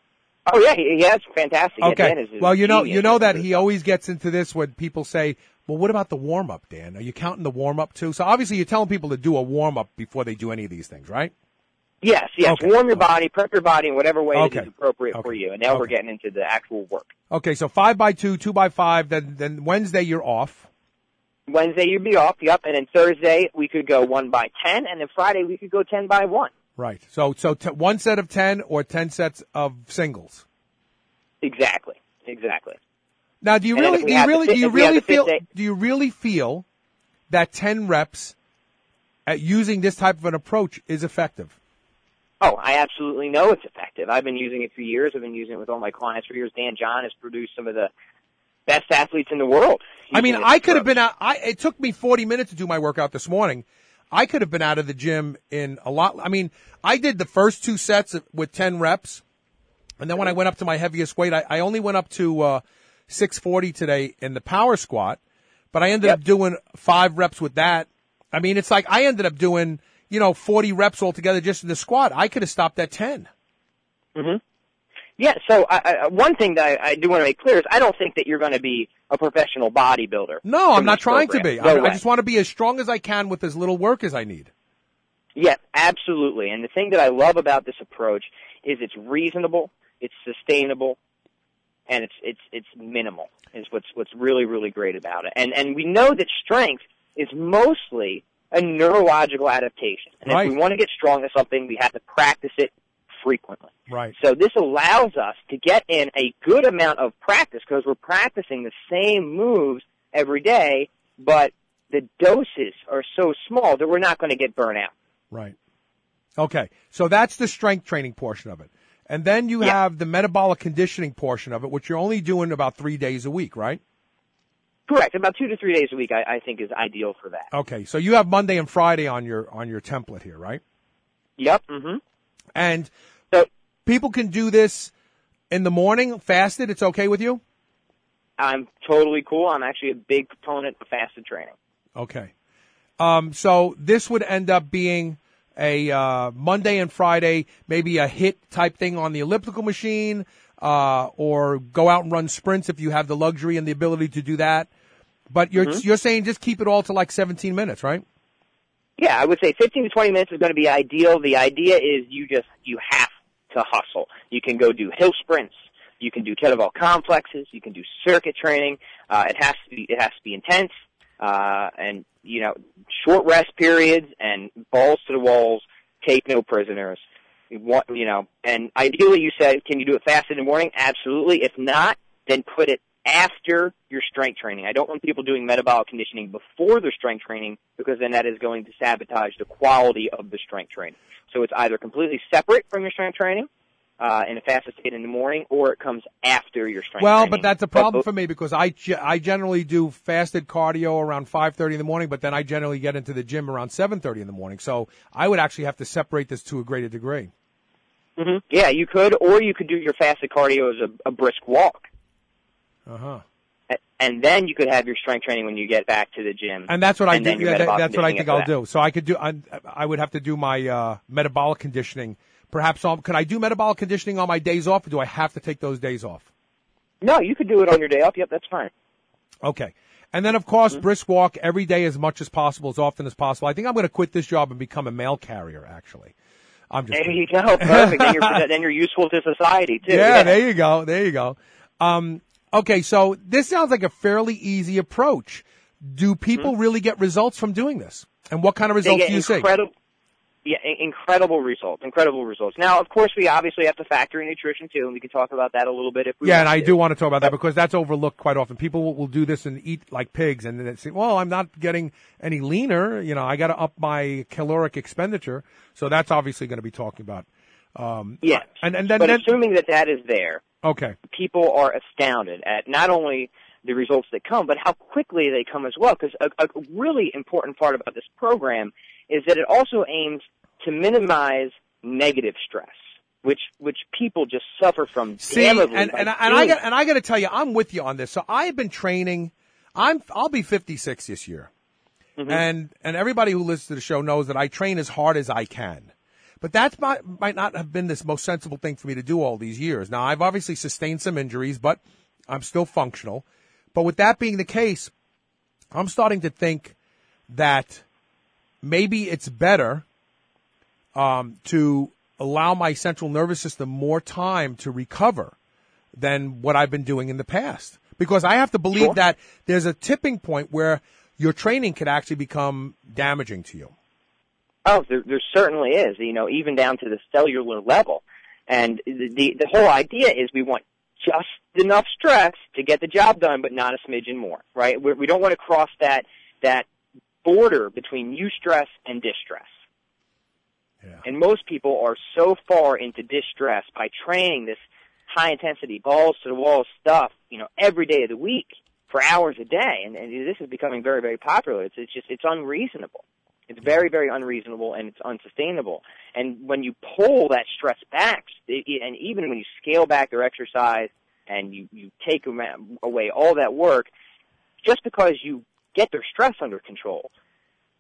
Oh, yeah, he, yeah, it's fantastic. Okay. Yeah, Dan is well, you know, genius. you know that he always gets into this when people say, well, what about the warm-up, Dan? Are you counting the warm-up too? So obviously you're telling people to do a warm-up before they do any of these things, right? Yes, yes. Okay. Warm your body, prep your body in whatever way okay. that is appropriate okay. for you. And now okay. we're getting into the actual work. Okay, so five by two, two by five, then then Wednesday you're off. Wednesday you'd be off, yep. And then Thursday we could go one by ten, and then Friday we could go ten by one. Right. So so t- one set of ten or ten sets of singles. Exactly. Exactly. Now, do you and really do you really fit, do you really feel day, do you really feel that ten reps at using this type of an approach is effective? Oh, I absolutely know it's effective. I've been using it for years. I've been using it with all my clients for years. Dan John has produced some of the best athletes in the world. I mean, I could have been out. I, it took me forty minutes to do my workout this morning. I could have been out of the gym in a lot. I mean, I did the first two sets with ten reps, and then when I went up to my heaviest weight, I, I only went up to uh, six forty today in the power squat, but I ended yep. up doing five reps with that. I mean, it's like I ended up doing, you know, forty reps altogether just in the squat. I could have stopped at ten. Mm-hmm. Yeah, so I, I, one thing that I, I do want to make clear is I don't think that you're going to be a professional bodybuilder. No, I'm not trying program. to be. No I, I just want to be as strong as I can with as little work as I need. Yeah, absolutely. And the thing that I love about this approach is it's reasonable, it's sustainable, and it's it's it's minimal. Is what's what's really really great about it. And and we know that strength is mostly a neurological adaptation. And right. if we want to get strong at something, we have to practice it frequently. Right. So this allows us to get in a good amount of practice because we're practicing the same moves every day, but the doses are so small that we're not going to get burnt out. Right. Okay. So that's the strength training portion of it. And then you yeah. have the metabolic conditioning portion of it, which you're only doing about three days a week, right? Correct. About two to three days a week, I, I think, is ideal for that. Okay. So you have Monday and Friday on your on your template here, right? Yep. Mm-hmm. And so people can do this in the morning, fasted. It's okay with you? I'm totally cool. I'm actually a big proponent of fasted training. Okay. Um, so this would end up being a uh, Monday and Friday, maybe a hit type thing on the elliptical machine, uh, or go out and run sprints if you have the luxury and the ability to do that. But you're mm-hmm. you're saying just keep it all to like seventeen minutes, right? Yeah, I would say fifteen to twenty minutes is going to be ideal. The idea is you just, you have to hustle. You can go do hill sprints. You can do kettlebell complexes. You can do circuit training. Uh, it has to be, it has to be intense. Uh, and, you know, short rest periods and balls to the walls, take no prisoners. You want, you know, and ideally you said, can you do it fast in the morning? Absolutely. If not, then put it after your strength training. I don't want people doing metabolic conditioning before their strength training because then that is going to sabotage the quality of the strength training. So it's either completely separate from your strength training uh, in a fasted state in the morning, or it comes after your strength well, training. Well, but that's a problem for me because I, I generally do fasted cardio around five thirty in the morning, but then I generally get into the gym around seven thirty in the morning. So I would actually have to separate this to a greater degree. Mm-hmm. Yeah, you could, or you could do your fasted cardio as a, a brisk walk. Uh-huh. And then you could have your strength training when you get back to the gym. And that's what I do. Yeah, that, that's what I think I'll that. do. So I could do. I, I would have to do my uh, metabolic conditioning. Perhaps on, could I do metabolic conditioning on my days off, or do I have to take those days off? No, you could do it on your day off. Yep, that's fine. Okay. And then, of course, mm-hmm. brisk walk every day as much as possible, as often as possible. I think I'm going to quit this job and become a mail carrier, actually. I'm just there kidding. you go. Perfect. then, you're, then you're useful to society, too. Yeah, yeah, there you go. There you go. Um, okay, so this sounds like a fairly easy approach. Do people mm-hmm. really get results from doing this? And what kind of results do you see? Yeah, incredible results, incredible results. Now, of course, we obviously have to factor in nutrition, too, and we can talk about that a little bit if we Yeah, want and I to. do want to talk about that because that's overlooked quite often. People will, will do this and eat like pigs, and then they say, well, I'm not getting any leaner. You know, I got to up my caloric expenditure. So that's obviously going to be talking about. Um, yes, and, and then, but then, assuming that that is there, okay, people are astounded at not only the results that come, but how quickly they come as well, because a, a really important part about this program is that it also aims to minimize negative stress, which which people just suffer from. See, and, and, and I got and I got to tell you, I'm with you on this. So I've been training. I'm I'll be fifty-six this year, mm-hmm. and and everybody who listens to the show knows that I train as hard as I can. But that might, might not have been the most sensible thing for me to do all these years. Now I've obviously sustained some injuries, but I'm still functional. But with that being the case, I'm starting to think that maybe it's better. Um, to allow my central nervous system more time to recover than what I've been doing in the past. Because I have to believe sure. that there's a tipping point where your training could actually become damaging to you. Oh, there, there certainly is, you know, even down to the cellular level. And the, the, the whole idea is we want just enough stress to get the job done, but not a smidgen more, right? We, we don't want to cross that, that border between eustress and distress. Yeah. And most people are so far into distress by training this high-intensity, balls-to-the-wall stuff, you know, every day of the week for hours a day. And, and this is becoming very, very popular. It's, it's just, it's unreasonable. It's very, very unreasonable, and it's unsustainable. And when you pull that stress back, it, and even when you scale back their exercise and you, you take away all that work, just because you get their stress under control,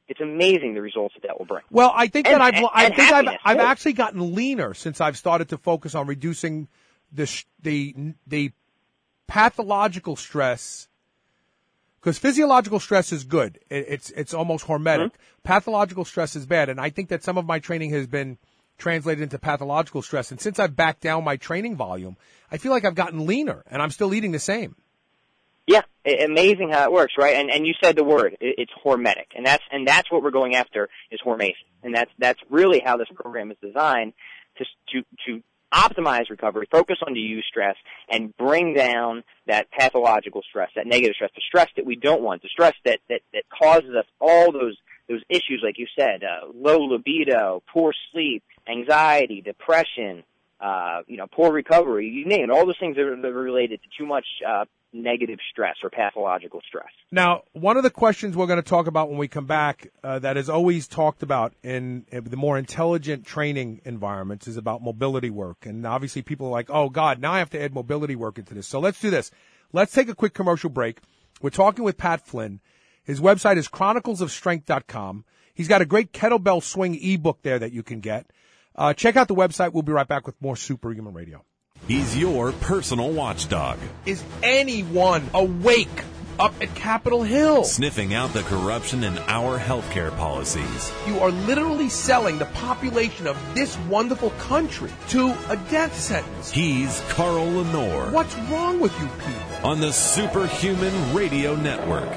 It's amazing the results that that will bring. Well, I think and, that I've and, I and think I've happiness, I've too. actually gotten leaner since I've started to focus on reducing the sh- the the pathological stress. Because physiological stress is good. It, it's it's almost hormetic. Mm-hmm. Pathological stress is bad, and I think that some of my training has been translated into pathological stress. And since I've backed down my training volume, I feel like I've gotten leaner, and I'm still eating the same. Yeah, amazing how it works, right? And and you said the word, it's hormetic, and that's and that's what we're going after is hormation, and that's that's really how this program is designed to to to optimize recovery, focus on the use stress, and bring down that pathological stress, that negative stress, the stress that we don't want, the stress that that, that causes us all those those issues, like you said, uh, low libido, poor sleep, anxiety, depression, uh, you know, poor recovery, you name it, all those things that are, that are related to too much uh, negative stress or pathological stress. Now, one of the questions we're going to talk about when we come back uh, that is always talked about in, in the more intelligent training environments is about mobility work. And obviously people are like, oh, God, now I have to add mobility work into this. So let's do this. Let's take a quick commercial break. We're talking with Pat Flynn. His website is chronicles of strength dot com. He's got a great kettlebell swing ebook there that you can get. Uh, check out the website. We'll be right back with more Superhuman Radio. He's your personal watchdog. Is anyone awake up at Capitol Hill? Sniffing out the corruption in our healthcare policies. You are literally selling the population of this wonderful country to a death sentence. He's Carl Lenore. What's wrong with you people? On the Superhuman Radio Network.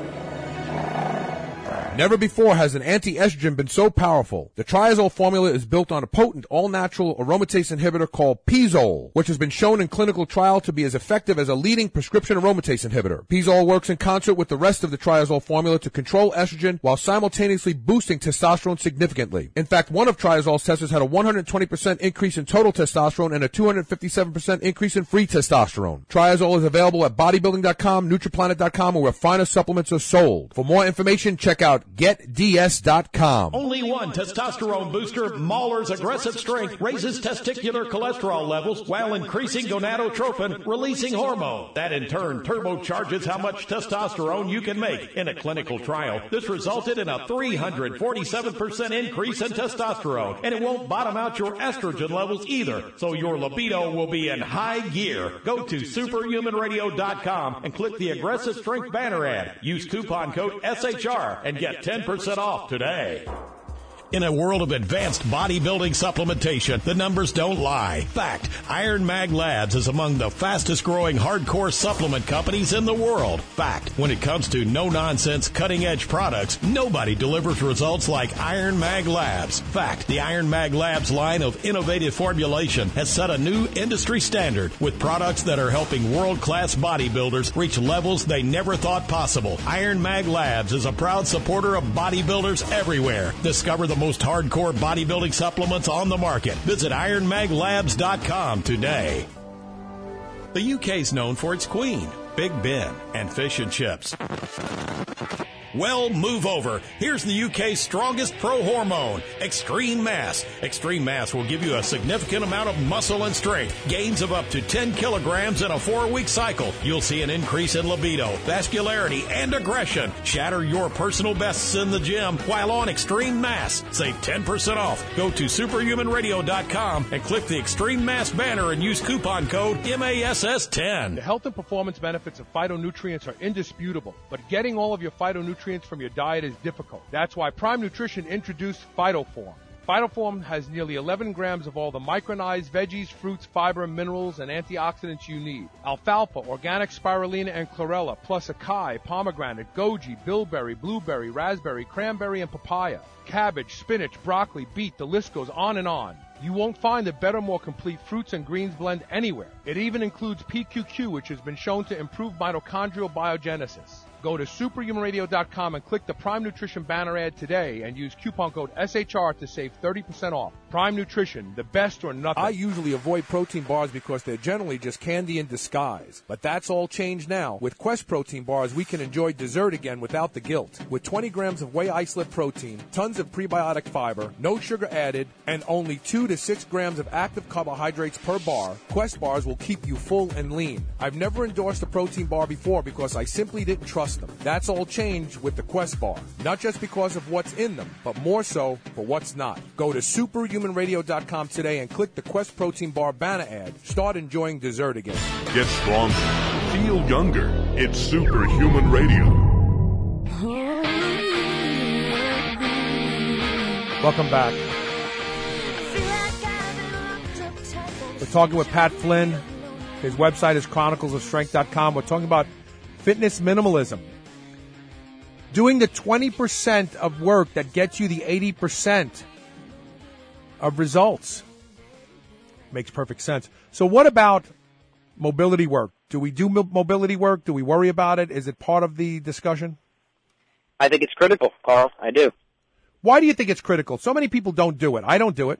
Never before has an anti-estrogen been so powerful. The triazole formula is built on a potent all-natural aromatase inhibitor called Pizole, which has been shown in clinical trial to be as effective as a leading prescription aromatase inhibitor. Pizole works in concert with the rest of the triazole formula to control estrogen while simultaneously boosting testosterone significantly. In fact, one of triazole's testers had a one hundred twenty percent increase in total testosterone and a two hundred fifty-seven percent increase in free testosterone. Triazole is available at bodybuilding dot com, Nutriplanet dot com, or where finer supplements are sold. For more information, check out get d s dot com. Only one testosterone booster, Mahler's Aggressive Strength, raises testicular cholesterol levels while increasing gonadotropin, releasing hormone. That in turn turbocharges how much testosterone you can make. In a clinical trial, this resulted in a three hundred forty-seven percent increase in testosterone, and it won't bottom out your estrogen levels either, so your libido will be in high gear. Go to superhuman radio dot com and click the Aggressive Strength banner ad. Use coupon code S H R and get ten percent off today. In a world of advanced bodybuilding supplementation, the numbers don't lie. Fact, Iron Mag Labs is among the fastest growing hardcore supplement companies in the world. Fact, when it comes to no-nonsense, cutting-edge products, nobody delivers results like Iron Mag Labs. Fact, the Iron Mag Labs line of innovative formulation has set a new industry standard with products that are helping world-class bodybuilders reach levels they never thought possible. Iron Mag Labs is a proud supporter of bodybuilders everywhere. Discover the most hardcore bodybuilding supplements on the market. Visit iron mag labs dot com today. The U K's known for its Queen, Big Ben, and fish and chips. Well, move over. Here's the U K's strongest pro hormone, Extreme Mass. Extreme Mass will give you a significant amount of muscle and strength, gains of up to ten kilograms in a four-week cycle. You'll see an increase in libido, vascularity, and aggression. Shatter your personal bests in the gym while on Extreme Mass. Save ten percent off. Go to superhuman radio dot com and click the Extreme Mass banner and use coupon code M A S S ten. The health and performance benefits of phytonutrients are indisputable, but getting all of your phytonutrients from your diet is difficult. That's why Prime Nutrition introduced PhytoForm. PhytoForm has nearly eleven grams of all the micronized veggies, fruits, fiber, minerals, and antioxidants you need. Alfalfa, organic spirulina, and chlorella, plus acai, pomegranate, goji, bilberry, blueberry, raspberry, cranberry, and papaya. Cabbage, spinach, broccoli, beet, the list goes on and on. You won't find a better, more complete fruits and greens blend anywhere. It even includes P Q Q, which has been shown to improve mitochondrial biogenesis. Go to superhuman radio dot com and click the Prime Nutrition banner ad today and use coupon code S H R to save thirty percent off. Prime Nutrition, the best or nothing. I usually avoid protein bars because they're generally just candy in disguise. But that's all changed now. With Quest protein bars, we can enjoy dessert again without the guilt. With twenty grams of whey isolate protein, tons of prebiotic fiber, no sugar added, and only two to six grams of active carbohydrates per bar, Quest bars will keep you full and lean. I've never endorsed a protein bar before because I simply didn't trust them. That's all changed with the Quest Bar. Not just because of what's in them, but more so for what's not. Go to superhuman radio dot com today and click the Quest Protein Bar banner ad. Start enjoying dessert again. Get stronger. Feel younger. It's Superhuman Radio. Welcome back. We're talking with Pat Flynn. His website is chronicles of strength dot com. We're talking about fitness minimalism. Doing the twenty percent of work that gets you the eighty percent of results. Makes perfect sense. So what about mobility work? Do we do mobility work? Do we worry about it? Is it part of the discussion? I think it's critical, Carl. I do. Why do you think it's critical? So many people don't do it. I don't do it.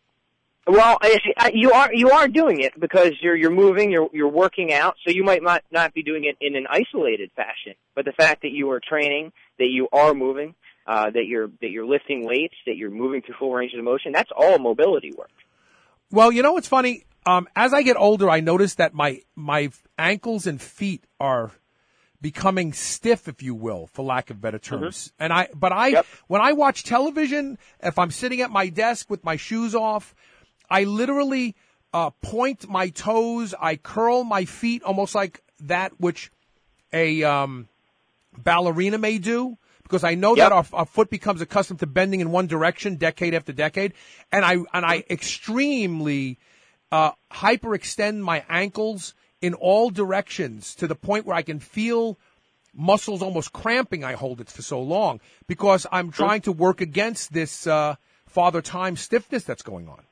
Well, you are you are doing it because you're you're moving, you're you're working out, so you might not not be doing it in an isolated fashion. But the fact that you are training, that you are moving, uh, that you're that you're lifting weights, that you're moving through full range of motion, that's all mobility work. Well, you know what's funny? Um, as I get older, I notice that my my ankles and feet are becoming stiff, if you will, for lack of better terms. Mm-hmm. And I, but I, yep. when I watch television, if I'm sitting at my desk with my shoes off, I literally uh, point my toes, I curl my feet almost like that which a um, ballerina may do, because I know yep. that our, our foot becomes accustomed to bending in one direction decade after decade, and I and I extremely uh, hyperextend my ankles in all directions to the point where I can feel muscles almost cramping. I hold it for so long because I'm trying to work against this uh, father time stiffness that's going on.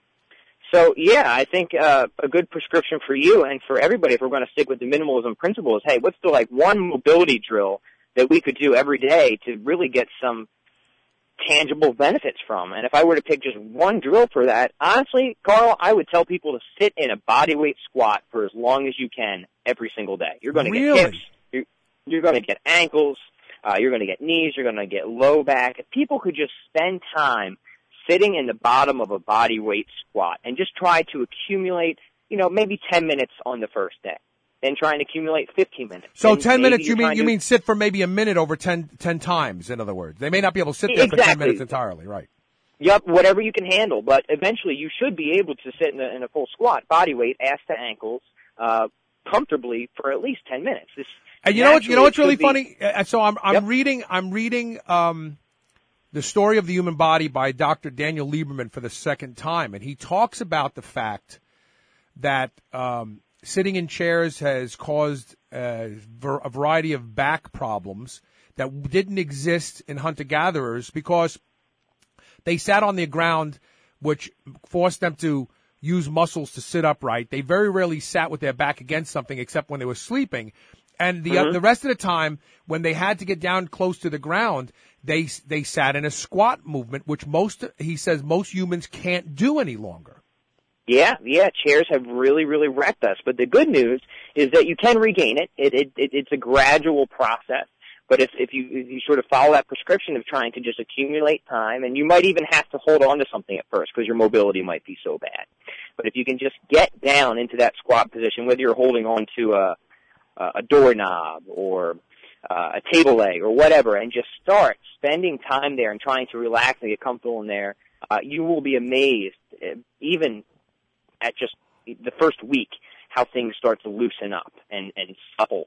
So, yeah, I think uh, a good prescription for you and for everybody, if we're going to stick with the minimalism principle, is, hey, what's the, like, one mobility drill that we could do every day to really get some tangible benefits from? And if I were to pick just one drill for that, honestly, Carl, I would tell people to sit in a bodyweight squat for as long as you can every single day. You're going to really? get hips, you're, you're going to get ankles, uh, you're going to get knees, you're going to get low back. If people could just spend time sitting in the bottom of a body weight squat and just try to accumulate, you know, maybe ten minutes on the first day, then try and accumulate fifteen minutes. So ten minutes, you mean you to... mean sit for maybe a minute over ten, ten times, in other words. They may not be able to sit there exactly. for ten minutes entirely, right? Yep, whatever you can handle, but eventually you should be able to sit in a, in a full squat, body weight, ass to ankles, uh, comfortably for at least ten minutes. This and you know what, you know what's really be... funny? So I'm, I'm yep. reading, I'm reading, um, The Story of the Human Body by Doctor Daniel Lieberman for the second time, and he talks about the fact that um, sitting in chairs has caused uh, a variety of back problems that didn't exist in hunter-gatherers because they sat on the ground, which forced them to use muscles to sit upright. They very rarely sat with their back against something except when they were sleeping. And the mm-hmm. uh, the rest of the time, when they had to get down close to the ground, they they sat in a squat movement, which most, he says, most humans can't do any longer. Yeah, yeah, chairs have really, really wrecked us. But the good news is that you can regain it. It, it, it it's a gradual process. But if, if you if you sort of follow that prescription of trying to just accumulate time, and you might even have to hold on to something at first because your mobility might be so bad. But if you can just get down into that squat position, whether you're holding on to a a doorknob or uh, a table leg or whatever, and just start spending time there and trying to relax and get comfortable in there, uh, you will be amazed, uh, even at just the first week, how things start to loosen up and, and supple.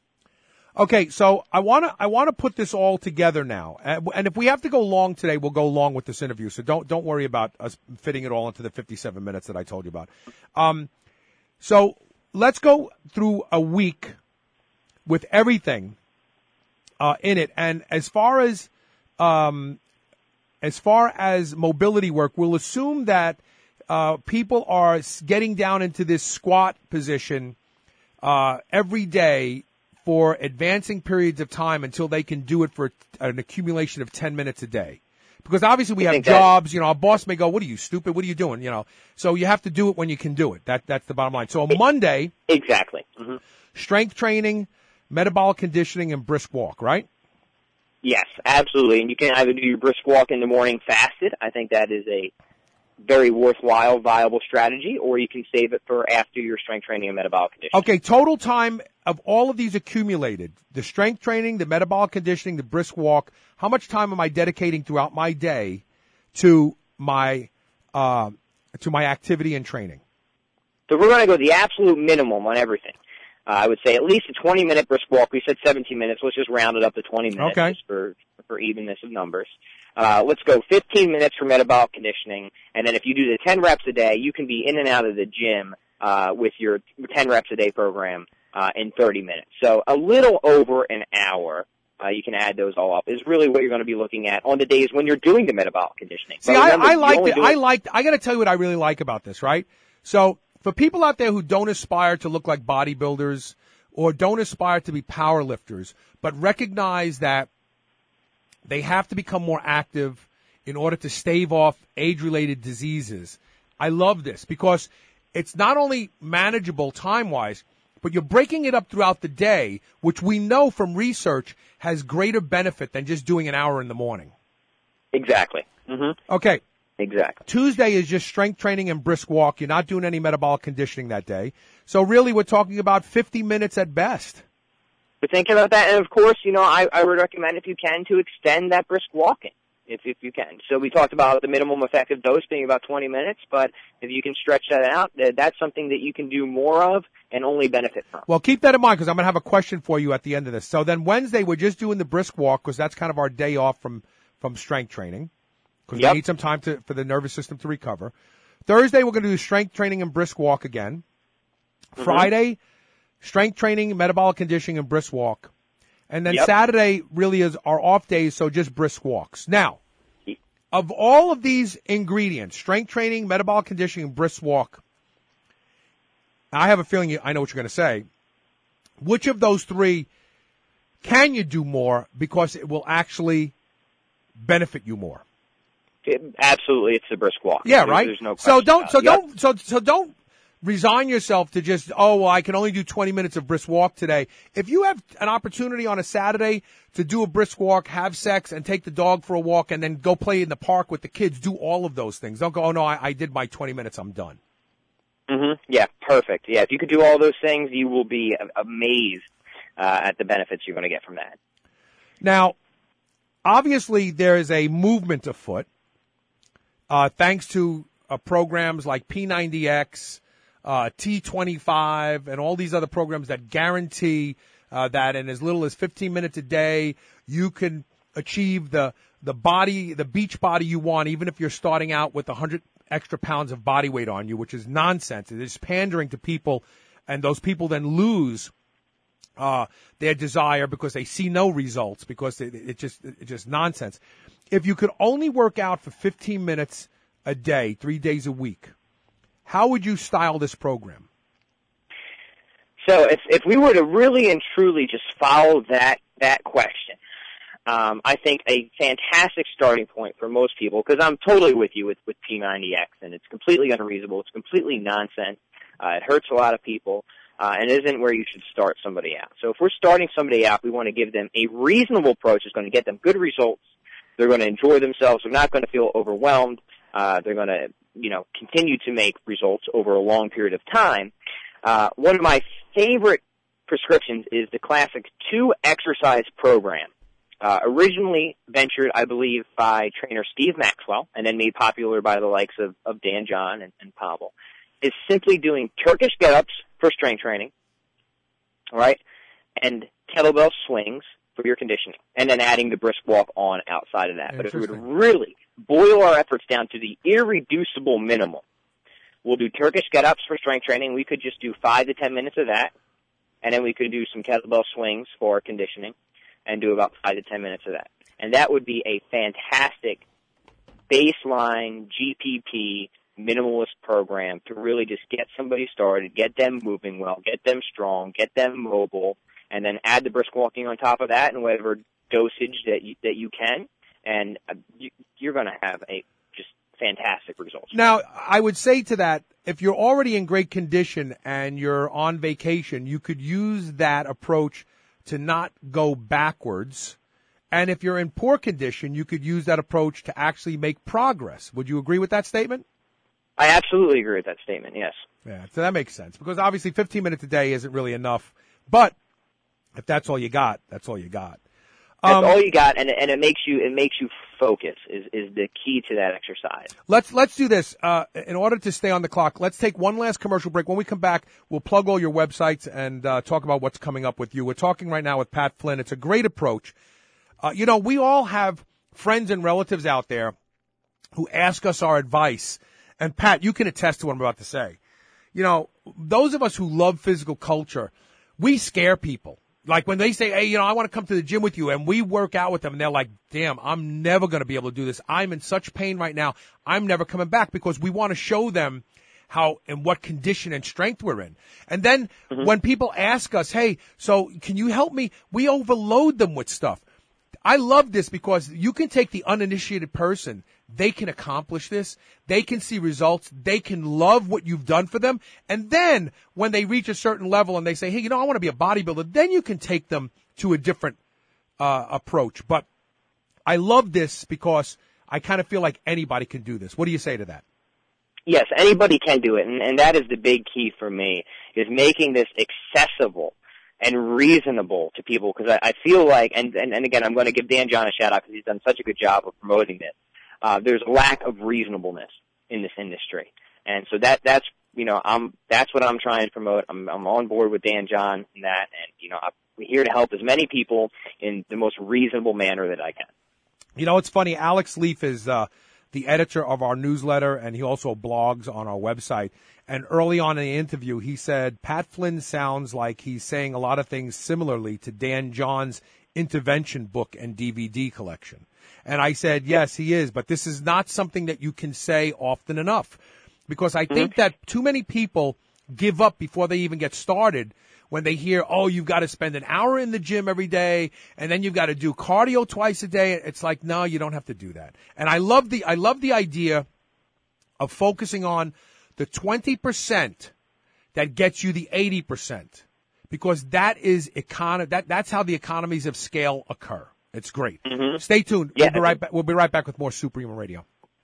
Okay, so I want to I want to put this all together now, and if we have to go long today, we'll go long with this interview. So don't don't worry about us fitting it all into the fifty-seven minutes that I told you about. Um, so. Let's go through a week with everything uh, in it, and as far as um, as far as mobility work, we'll assume that uh, people are getting down into this squat position uh, every day for advancing periods of time until they can do it for an accumulation of ten minutes a day. Because obviously we have jobs, you know, our boss may go, what are you, stupid? What are you doing? You know, so you have to do it when you can do it. That That's the bottom line. So on Monday. Exactly. Mm-hmm. Strength training, metabolic conditioning, and brisk walk, right? Yes, absolutely. And you can either do your brisk walk in the morning fasted. I think that is a very worthwhile, viable strategy, or you can save it for after your strength training and metabolic conditioning. Okay, total time of all of these accumulated, the strength training, the metabolic conditioning, the brisk walk, how much time am I dedicating throughout my day to my uh, to my activity and training? So we're going to go the absolute minimum on everything. Uh, I would say at least a twenty-minute brisk walk. We said seventeen minutes. Let's just round it up to twenty minutes okay. just for, for evenness of numbers. Uh, let's go fifteen minutes for metabolic conditioning, and then if you do the ten reps a day, you can be in and out of the gym uh, with your ten reps a day program uh, in thirty minutes. So a little over an hour. Uh, you can add those all up. Is really what you're going to be looking at on the days when you're doing the metabolic conditioning. See, remember, I, I like it. I like. I got to tell you what I really like about this. Right. So for people out there who don't aspire to look like bodybuilders or don't aspire to be power lifters, but recognize that they have to become more active in order to stave off age-related diseases. I love this because it's not only manageable time-wise, but you're breaking it up throughout the day, which we know from research has greater benefit than just doing an hour in the morning. Exactly. Mm-hmm. Okay. Exactly. Tuesday is just strength training and brisk walk. You're not doing any metabolic conditioning that day. So really we're talking about fifty minutes at best. But think about that, and of course, you know, I, I would recommend if you can to extend that brisk walking, if if you can. So we talked about the minimum effective dose being about twenty minutes, but if you can stretch that out, that's something that you can do more of and only benefit from. Well, keep that in mind because I'm going to have a question for you at the end of this. So then Wednesday we're just doing the brisk walk because that's kind of our day off from, from strength training because yep. we need some time to for the nervous system to recover. Thursday we're going to do strength training and brisk walk again. Mm-hmm. Friday, strength training, metabolic conditioning, and brisk walk. And then yep. Saturday really is our off days, so just brisk walks. Now, of all of these ingredients, strength training, metabolic conditioning, and brisk walk, I have a feeling you, I know what you're going to say. Which of those three can you do more because it will actually benefit you more? It, absolutely, it's the brisk walk. Yeah, there's, right? There's no so don't, so yep. don't, so, so don't, resign yourself to just, oh, well, I can only do twenty minutes of brisk walk today. If you have an opportunity on a Saturday to do a brisk walk, have sex, and take the dog for a walk, and then go play in the park with the kids, do all of those things. Don't go, oh, no, I, I did my twenty minutes, I'm done. Mm-hmm. Yeah, perfect. Yeah, if you could do all those things, you will be amazed uh, at the benefits you're going to get from that. Now, obviously, there is a movement afoot, uh, thanks to uh, programs like P ninety X, Uh, T twenty-five, and all these other programs that guarantee uh, that in as little as fifteen minutes a day, you can achieve the the body, the beach body you want, even if you're starting out with one hundred extra pounds of body weight on you, which is nonsense. It is pandering to people, and those people then lose uh, their desire because they see no results, because it, it just it's just nonsense. If you could only work out for fifteen minutes a day, three days a week, how would you style this program? So if if we were to really and truly just follow that that question, um, I think a fantastic starting point for most people, because I'm totally with you with, with P ninety X, and it's completely unreasonable. It's completely nonsense. Uh, it hurts a lot of people, uh, and isn't where you should start somebody out. So if we're starting somebody out, we want to give them a reasonable approach that's going to get them good results. They're going to enjoy themselves. They're not going to feel overwhelmed. Uh, they're going to, you know, continue to make results over a long period of time. Uh, one of my favorite prescriptions is the classic two exercise program. Uh, originally ventured, I believe, by trainer Steve Maxwell, and then made popular by the likes of, of Dan John and, and Pavel, is simply doing Turkish get-ups for strength training, all right, and kettlebell swings for your conditioning, and then adding the brisk walk on outside of that. But if we would really boil our efforts down to the irreducible minimum, we'll do Turkish get-ups for strength training. We could just do five to ten minutes of that, and then we could do some kettlebell swings for conditioning and do about five to ten minutes of that. And that would be a fantastic baseline G P P minimalist program to really just get somebody started, get them moving well, get them strong, get them mobile, and then add the brisk walking on top of that in whatever dosage that you, that you can, and you, you're going to have a just fantastic results. Now, I would say to that, if you're already in great condition and you're on vacation, you could use that approach to not go backwards. And if you're in poor condition, you could use that approach to actually make progress. Would you agree with that statement? I absolutely agree with that statement, yes. Yeah, so that makes sense because obviously fifteen minutes a day isn't really enough, but if that's all you got, that's all you got. That's Um, all you got, and and it makes you it makes you focus is is the key to that exercise. Let's let's do this. Uh, in order to stay on the clock, let's take one last commercial break. When we come back, we'll plug all your websites and uh, talk about what's coming up with you. We're talking right now with Pat Flynn. It's a great approach. Uh, you know, we all have friends and relatives out there who ask us our advice, and Pat, you can attest to what I'm about to say. You know, those of us who love physical culture, we scare people. Like when they say, hey, you know, I want to come to the gym with you, and we work out with them, and they're like, damn, I'm never going to be able to do this. I'm in such pain right now. I'm never coming back, because we want to show them how and what condition and strength we're in. And then mm-hmm. when people ask us, hey, so can you help me? We overload them with stuff. I love this because you can take the uninitiated person. They can accomplish this. They can see results. They can love what you've done for them. And then when they reach a certain level and they say, hey, you know, I want to be a bodybuilder, then you can take them to a different uh, approach. But I love this because I kind of feel like anybody can do this. What do you say to that? Yes, anybody can do it. And, and that is the big key for me, is making this accessible and reasonable to people, because I, I feel like, and, and, and again, I'm going to give Dan John a shout out because he's done such a good job of promoting this. Uh, there's a lack of reasonableness in this industry. And so that, that's, you know, I'm, that's what I'm trying to promote. I'm, I'm on board with Dan John in that. And, you know, I'm here to help as many people in the most reasonable manner that I can. You know, it's funny. Alex Leaf is, uh, the editor of our newsletter, and he also blogs on our website. And early on in the interview, he said, Pat Flynn sounds like he's saying a lot of things similarly to Dan John's intervention book and D V D collection. And I said, yes, he is, but this is not something that you can say often enough, because I think mm-hmm. that too many people give up before they even get started when they hear, oh, you've got to spend an hour in the gym every day, and then you've got to do cardio twice a day. It's like, no, you don't have to do that. And I love the, I love the idea of focusing on the twenty percent that gets you the eighty percent, because that is econ- that, that's how the economies of scale occur. It's great. Mm-hmm. Stay tuned. Yeah. We'll be right back. We'll be right back with more Superhuman Radio.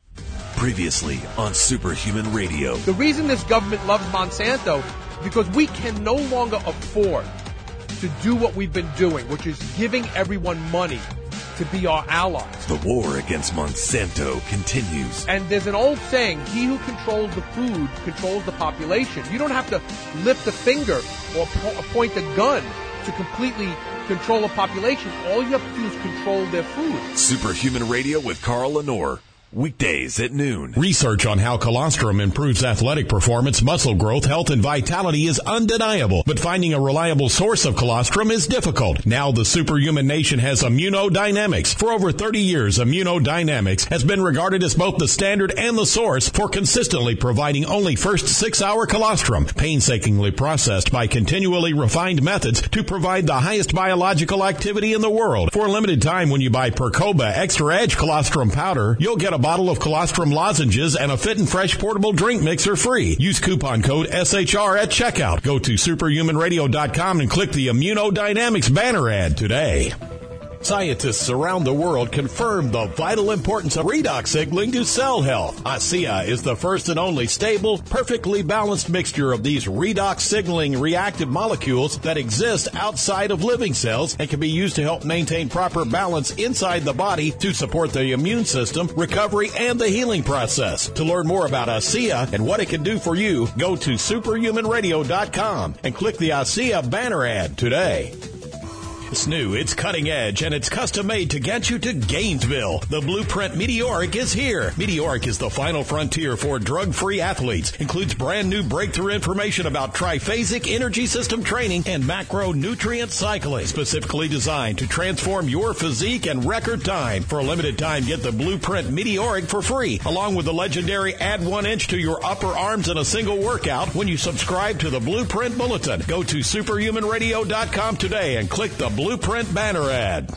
Previously on Superhuman Radio. The reason this government loves Monsanto is because we can no longer afford to do what we've been doing, which is giving everyone money to be our allies. The war against Monsanto continues. And there's an old saying, he who controls the food controls the population. You don't have to lift a finger or po- point a gun to completely control a population. All you have to do is control their food. Superhuman Radio with Carl Lenore. Weekdays at noon. Research on how colostrum improves athletic performance, muscle growth, health, and vitality is undeniable, but finding a reliable source of colostrum is difficult. Now the Superhuman Nation has Immunodynamics. For over thirty years, Immunodynamics has been regarded as both the standard and the source for consistently providing only first six-hour colostrum, painstakingly processed by continually refined methods to provide the highest biological activity in the world. For a limited time, when you buy Percoba Extra Edge Colostrum Powder, you'll get a bottle of colostrum lozenges and a Fit and Fresh portable drink mixer free. Use coupon code S H R at checkout. Go to superhuman radio dot com and click the Immunodynamics banner ad today. Scientists around the world confirm the vital importance of redox signaling to cell health. ASEA is the first and only stable, perfectly balanced mixture of these redox signaling reactive molecules that exist outside of living cells and can be used to help maintain proper balance inside the body to support the immune system, recovery, and the healing process. To learn more about ASEA and what it can do for you, go to superhuman radio dot com and click the ASEA banner ad today. It's new, it's cutting edge, and it's custom made to get you to Gainesville. The Blueprint Meteoric is here. Meteoric is the final frontier for drug-free athletes. Includes brand new breakthrough information about triphasic energy system training and macronutrient cycling, specifically designed to transform your physique in record time. For a limited time, get the Blueprint Meteoric for free, along with the legendary Add One Inch to Your Upper Arms in a Single Workout when you subscribe to the Blueprint Bulletin. Go to superhuman radio dot com today and click the Blueprint banner ad.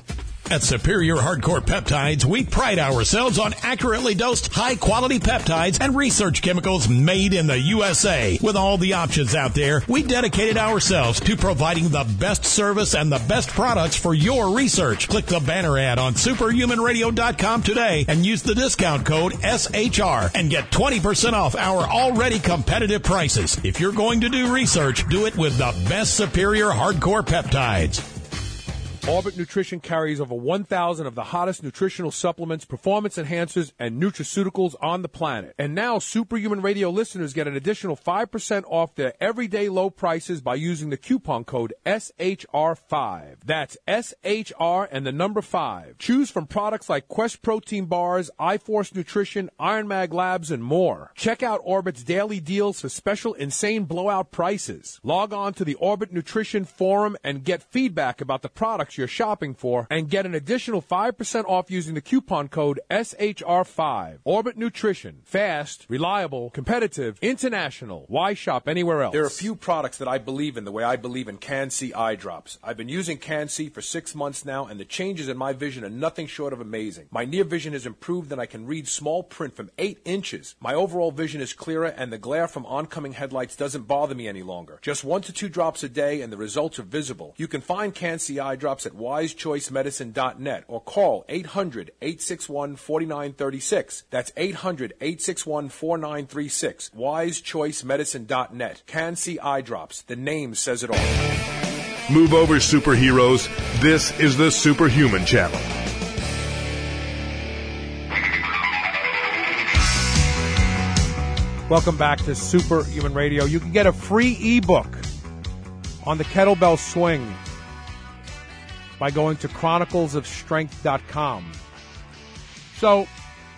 At Superior Hardcore Peptides, we pride ourselves on accurately dosed, high-quality peptides and research chemicals made in the U S A. With all the options out there, we dedicated ourselves to providing the best service and the best products for your research. Click the banner ad on superhuman radio dot com today and use the discount code S H R and get twenty percent off our already competitive prices. If you're going to do research, do it with the best Superior Hardcore Peptides. Orbit Nutrition carries over one thousand of the hottest nutritional supplements, performance enhancers, and nutraceuticals on the planet. And now Superhuman Radio listeners get an additional five percent off their everyday low prices by using the coupon code S H R five. That's S H R and the number five. Choose from products like Quest Protein Bars, iForce Nutrition, Iron Mag Labs, and more. Check out Orbit's daily deals for special insane blowout prices. Log on to the Orbit Nutrition Forum and get feedback about the products you're shopping for and get an additional five percent off using the coupon code S H R five. Orbit Nutrition. Fast, reliable, competitive, international. Why shop anywhere else? There are a few products that I believe in the way I believe in Can-C eye drops. I've been using Can-C for six months now, and the changes in my vision are nothing short of amazing. My near vision has improved, and I can read small print from eight inches. My overall vision is clearer, and the glare from oncoming headlights doesn't bother me any longer. Just one to two drops a day, and the results are visible. You can find Can-C eye drops at wise choice medicine dot net or call eight hundred, eight six one, four nine three six. That's eight hundred, eight six one, four nine three six. wise choice medicine dot net. Can-C eye drops. The name says it all. Move over, superheroes. This is the Superhuman Channel. Welcome back to Superhuman Radio. You can get a free ebook on the kettlebell swing by going to chronicles of strength dot com. So,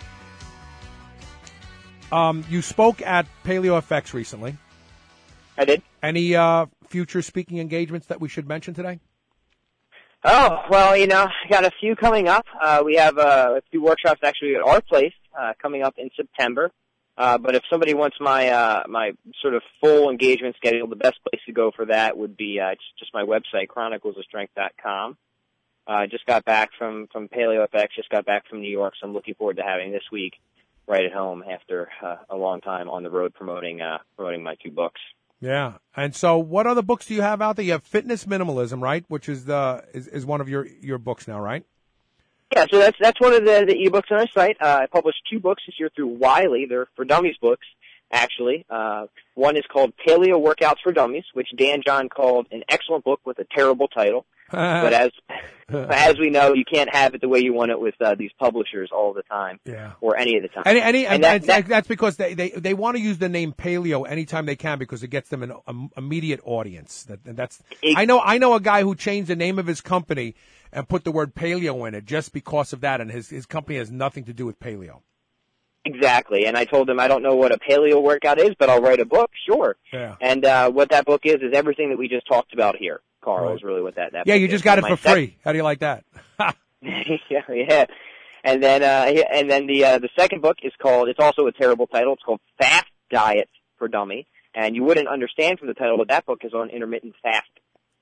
um, you spoke at PaleoFX recently. I did. Any uh, future speaking engagements that we should mention today? Oh, well, you know, I got a few coming up. Uh, we have uh, a few workshops actually at our place uh, coming up in September. Uh, but if somebody wants my uh, my sort of full engagement schedule, the best place to go for that would be uh, just, just my website, chronicles of strength dot com. I uh, just got back from, from PaleoFX, just got back from New York, so I'm looking forward to having this week right at home after uh, a long time on the road promoting uh, promoting my two books. Yeah. And so what other books do you have out there? You have Fitness Minimalism, right, which is the is, is one of your, your books now, right? Yeah, so that's that's one of the, the e-books on our site. Uh, I published two books this year through Wiley. They're for dummies books, actually. Uh, one is called Paleo Workouts for Dummies, which Dan John called an excellent book with a terrible title. But as as we know, you can't have it the way you want it with uh, these publishers all the time, yeah, or any of the time. Any, any, and that, that, that, that's because they, they, they want to use the name paleo anytime they can because it gets them an um, immediate audience. That and that's it, I know I know a guy who changed the name of his company and put the word paleo in it just because of that, and his his company has nothing to do with paleo. Exactly, and I told him I don't know what a paleo workout is, but I'll write a book, sure. Yeah. And uh, what that book is is everything that we just talked about here. Carl right. is really what that. that yeah, book you just is. got it My for free. How do you like that? yeah, yeah. And then, uh, and then the uh, the second book is called. It's also a terrible title. It's called Fast Diet for Dummy, and you wouldn't understand from the title, but that book is on intermittent fasting.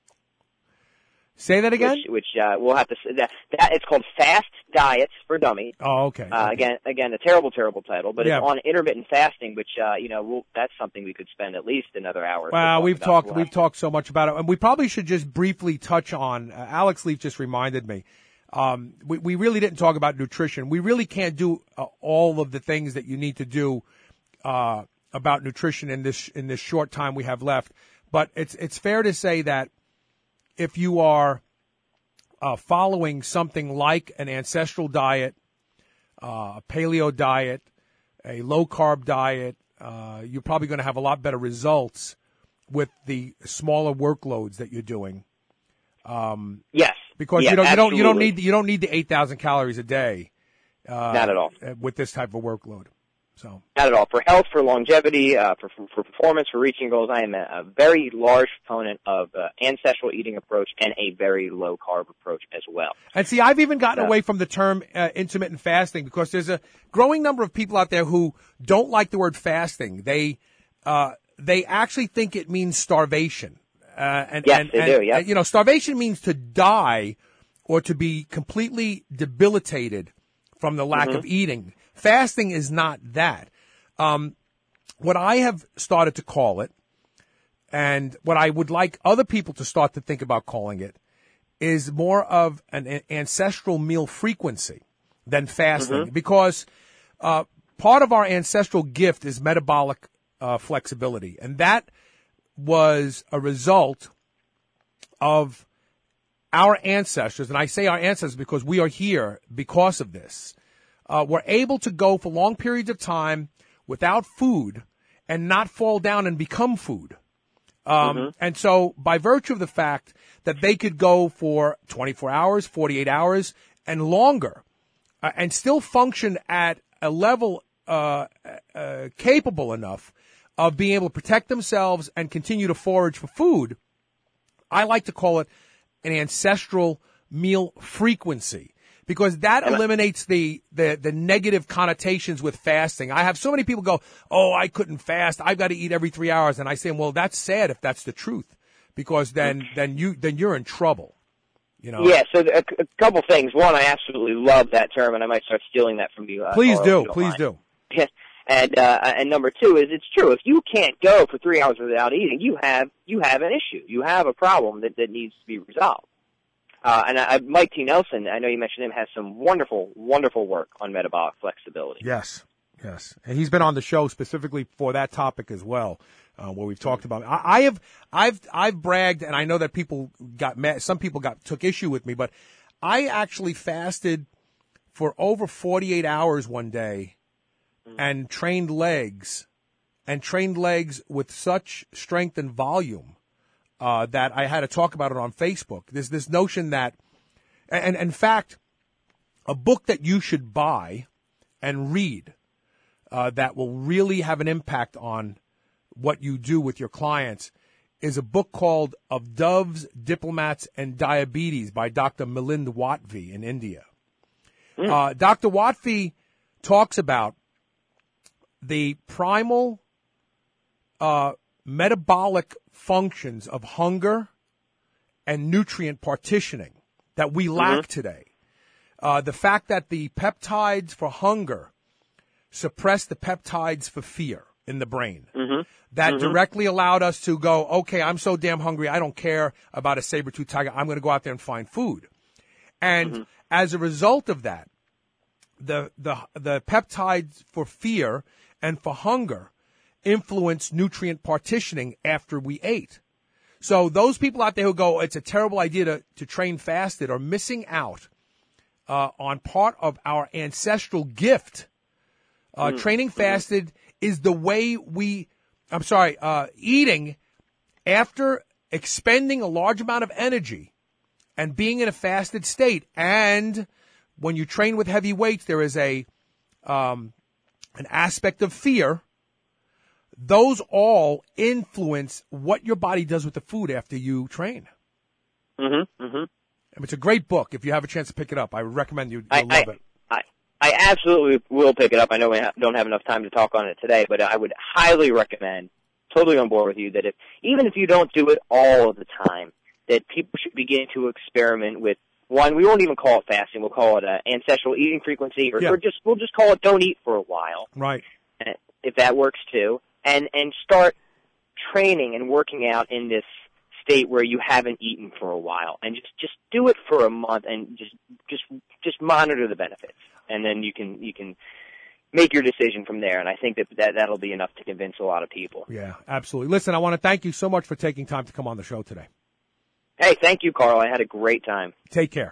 Say that again. Which, which uh, we'll have to. That, that it's called Fast Diets for Dummy. Oh, okay. Uh, okay. Again, again, a terrible, terrible title, but yeah. it's on intermittent fasting, which uh, you know, we'll, that's something we could spend at least another hour. Wow, we've talked. We've to. talked so much about it, and we probably should just briefly touch on. Uh, Alex Leaf just reminded me. Um, we, we really didn't talk about nutrition. We really can't do uh, all of the things that you need to do uh, about nutrition in this in this short time we have left. But it's it's fair to say that if you are Uh, following something like an ancestral diet, uh, a paleo diet, a low-carb diet, uh, you're probably going to have a lot better results with the smaller workloads that you're doing. Um, yes, because yeah, you don't you don't you don't absolutely. need you don't need the eight thousand calories a day. Uh, Not at all with this type of workload. So not at all for health, for longevity, uh, for, for for performance, for reaching goals. I am a, a very large proponent of uh, ancestral eating approach and a very low carb approach as well. And see, I've even gotten Yeah. away from the term uh, intermittent fasting because there's a growing number of people out there who don't like the word fasting. They uh, they actually think it means starvation. Uh, and, yes, and, they and, do. Yeah, you know, starvation means to die or to be completely debilitated from the lack Mm-hmm. of eating. Fasting is not that. Um, what I have started to call it, and what I would like other people to start to think about calling it, is more of an a- ancestral meal frequency than fasting. Mm-hmm. Because uh, part of our ancestral gift is metabolic uh, flexibility. And that was a result of our ancestors, and I say our ancestors because we are here because of this, uh, were able to go for long periods of time without food and not fall down and become food. Um, Mm-hmm. And so by virtue of the fact that they could go for twenty-four hours, forty-eight hours, and longer, uh, and still function at a level uh, uh, capable enough of being able to protect themselves and continue to forage for food, I like to call it an ancestral meal frequency, because that eliminates the, the, the negative connotations with fasting. I have so many people go, oh, I couldn't fast. I've got to eat every three hours. And I say, well, that's sad if that's the truth, because then, then you, then you're in trouble. You know? Yeah, so a, a couple things. One, I absolutely love that term, and I might start stealing that from you. Uh, Please Carl, if do. you don't Please mind. do. Yeah. And uh, and number two is it's true. If you can't go for three hours without eating, you have you have an issue. You have a problem that, that needs to be resolved. Uh, and I, Mike T. Nelson, I know you mentioned him, has some wonderful, wonderful work on metabolic flexibility. Yes, yes. And he's been on the show specifically for that topic as well, uh, where we've talked about. I, I have, I've, I've bragged, and I know that people got mad. Some people got took issue with me, but I actually fasted for over forty-eight hours one day, and trained legs, and trained legs with such strength and volume uh, that I had to talk about it on Facebook. There's this notion that, and, and in fact, a book that you should buy and read uh, that will really have an impact on what you do with your clients is a book called Of Doves, Diplomats, and Diabetes by Doctor Milind Watvi in India. Mm. Uh, Doctor Watvi talks about the primal uh, metabolic functions of hunger and nutrient partitioning that we lack mm-hmm. today. Uh, the fact that the peptides for hunger suppress the peptides for fear in the brain. Mm-hmm. That mm-hmm. directly allowed us to go, okay, I'm so damn hungry, I don't care about a saber-toothed tiger. I'm going to go out there and find food. And mm-hmm. as a result of that, the the the peptides for fear and for hunger influence nutrient partitioning after we ate. So those people out there who go, it's a terrible idea to, to train fasted, are missing out uh, on part of our ancestral gift. Uh, mm. Training fasted is the way we, I'm sorry, uh, eating after expending a large amount of energy and being in a fasted state. And when you train with heavy weights, there is a um, an aspect of fear. Those all influence what your body does with the food after you train. Mm-hmm, mm-hmm. And it's a great book. If you have a chance to pick it up, I recommend you. You'll I, love I, it. I, I absolutely will pick it up. I know we ha- don't have enough time to talk on it today, but I would highly recommend, totally on board with you, that if even if you don't do it all of the time, that people should begin to experiment with, one, we won't even call it fasting. We'll call it uh, ancestral eating frequency, or, Yeah. or just we'll just call it don't eat for a while, Right. if that works too, and and start training and working out in this state where you haven't eaten for a while, and just just do it for a month, and just just just monitor the benefits, and then you can you can make your decision from there. And I think that, that that'll be enough to convince a lot of people. Yeah, absolutely. Listen, I want to thank you so much for taking time to come on the show today. Hey, thank you, Carl. I had a great time. Take care.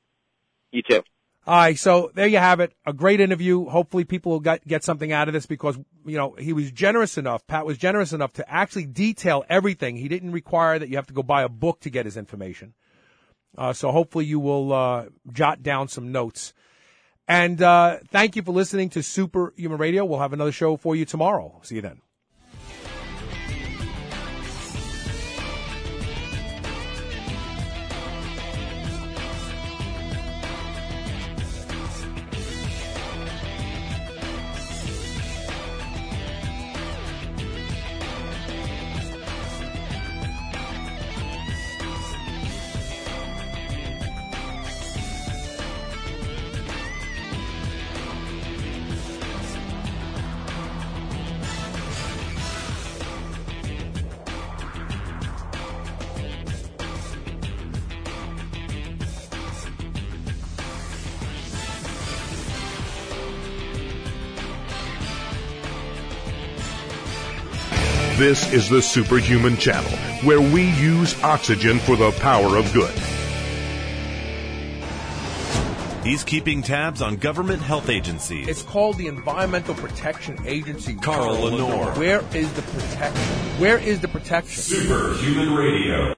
You too. All right, so there you have it. A great interview. Hopefully people will get, get something out of this because, you know, he was generous enough, Pat was generous enough to actually detail everything. He didn't require that you have to go buy a book to get his information. Uh, so hopefully you will uh, jot down some notes. And uh, thank you for listening to Superhuman Radio. We'll have another show for you tomorrow. See you then. This is the Superhuman Channel, where we use oxygen for the power of good. He's keeping tabs on government health agencies. It's called the Environmental Protection Agency. Carl Lenore. Where is the protection? Where is the protection? Superhuman Radio.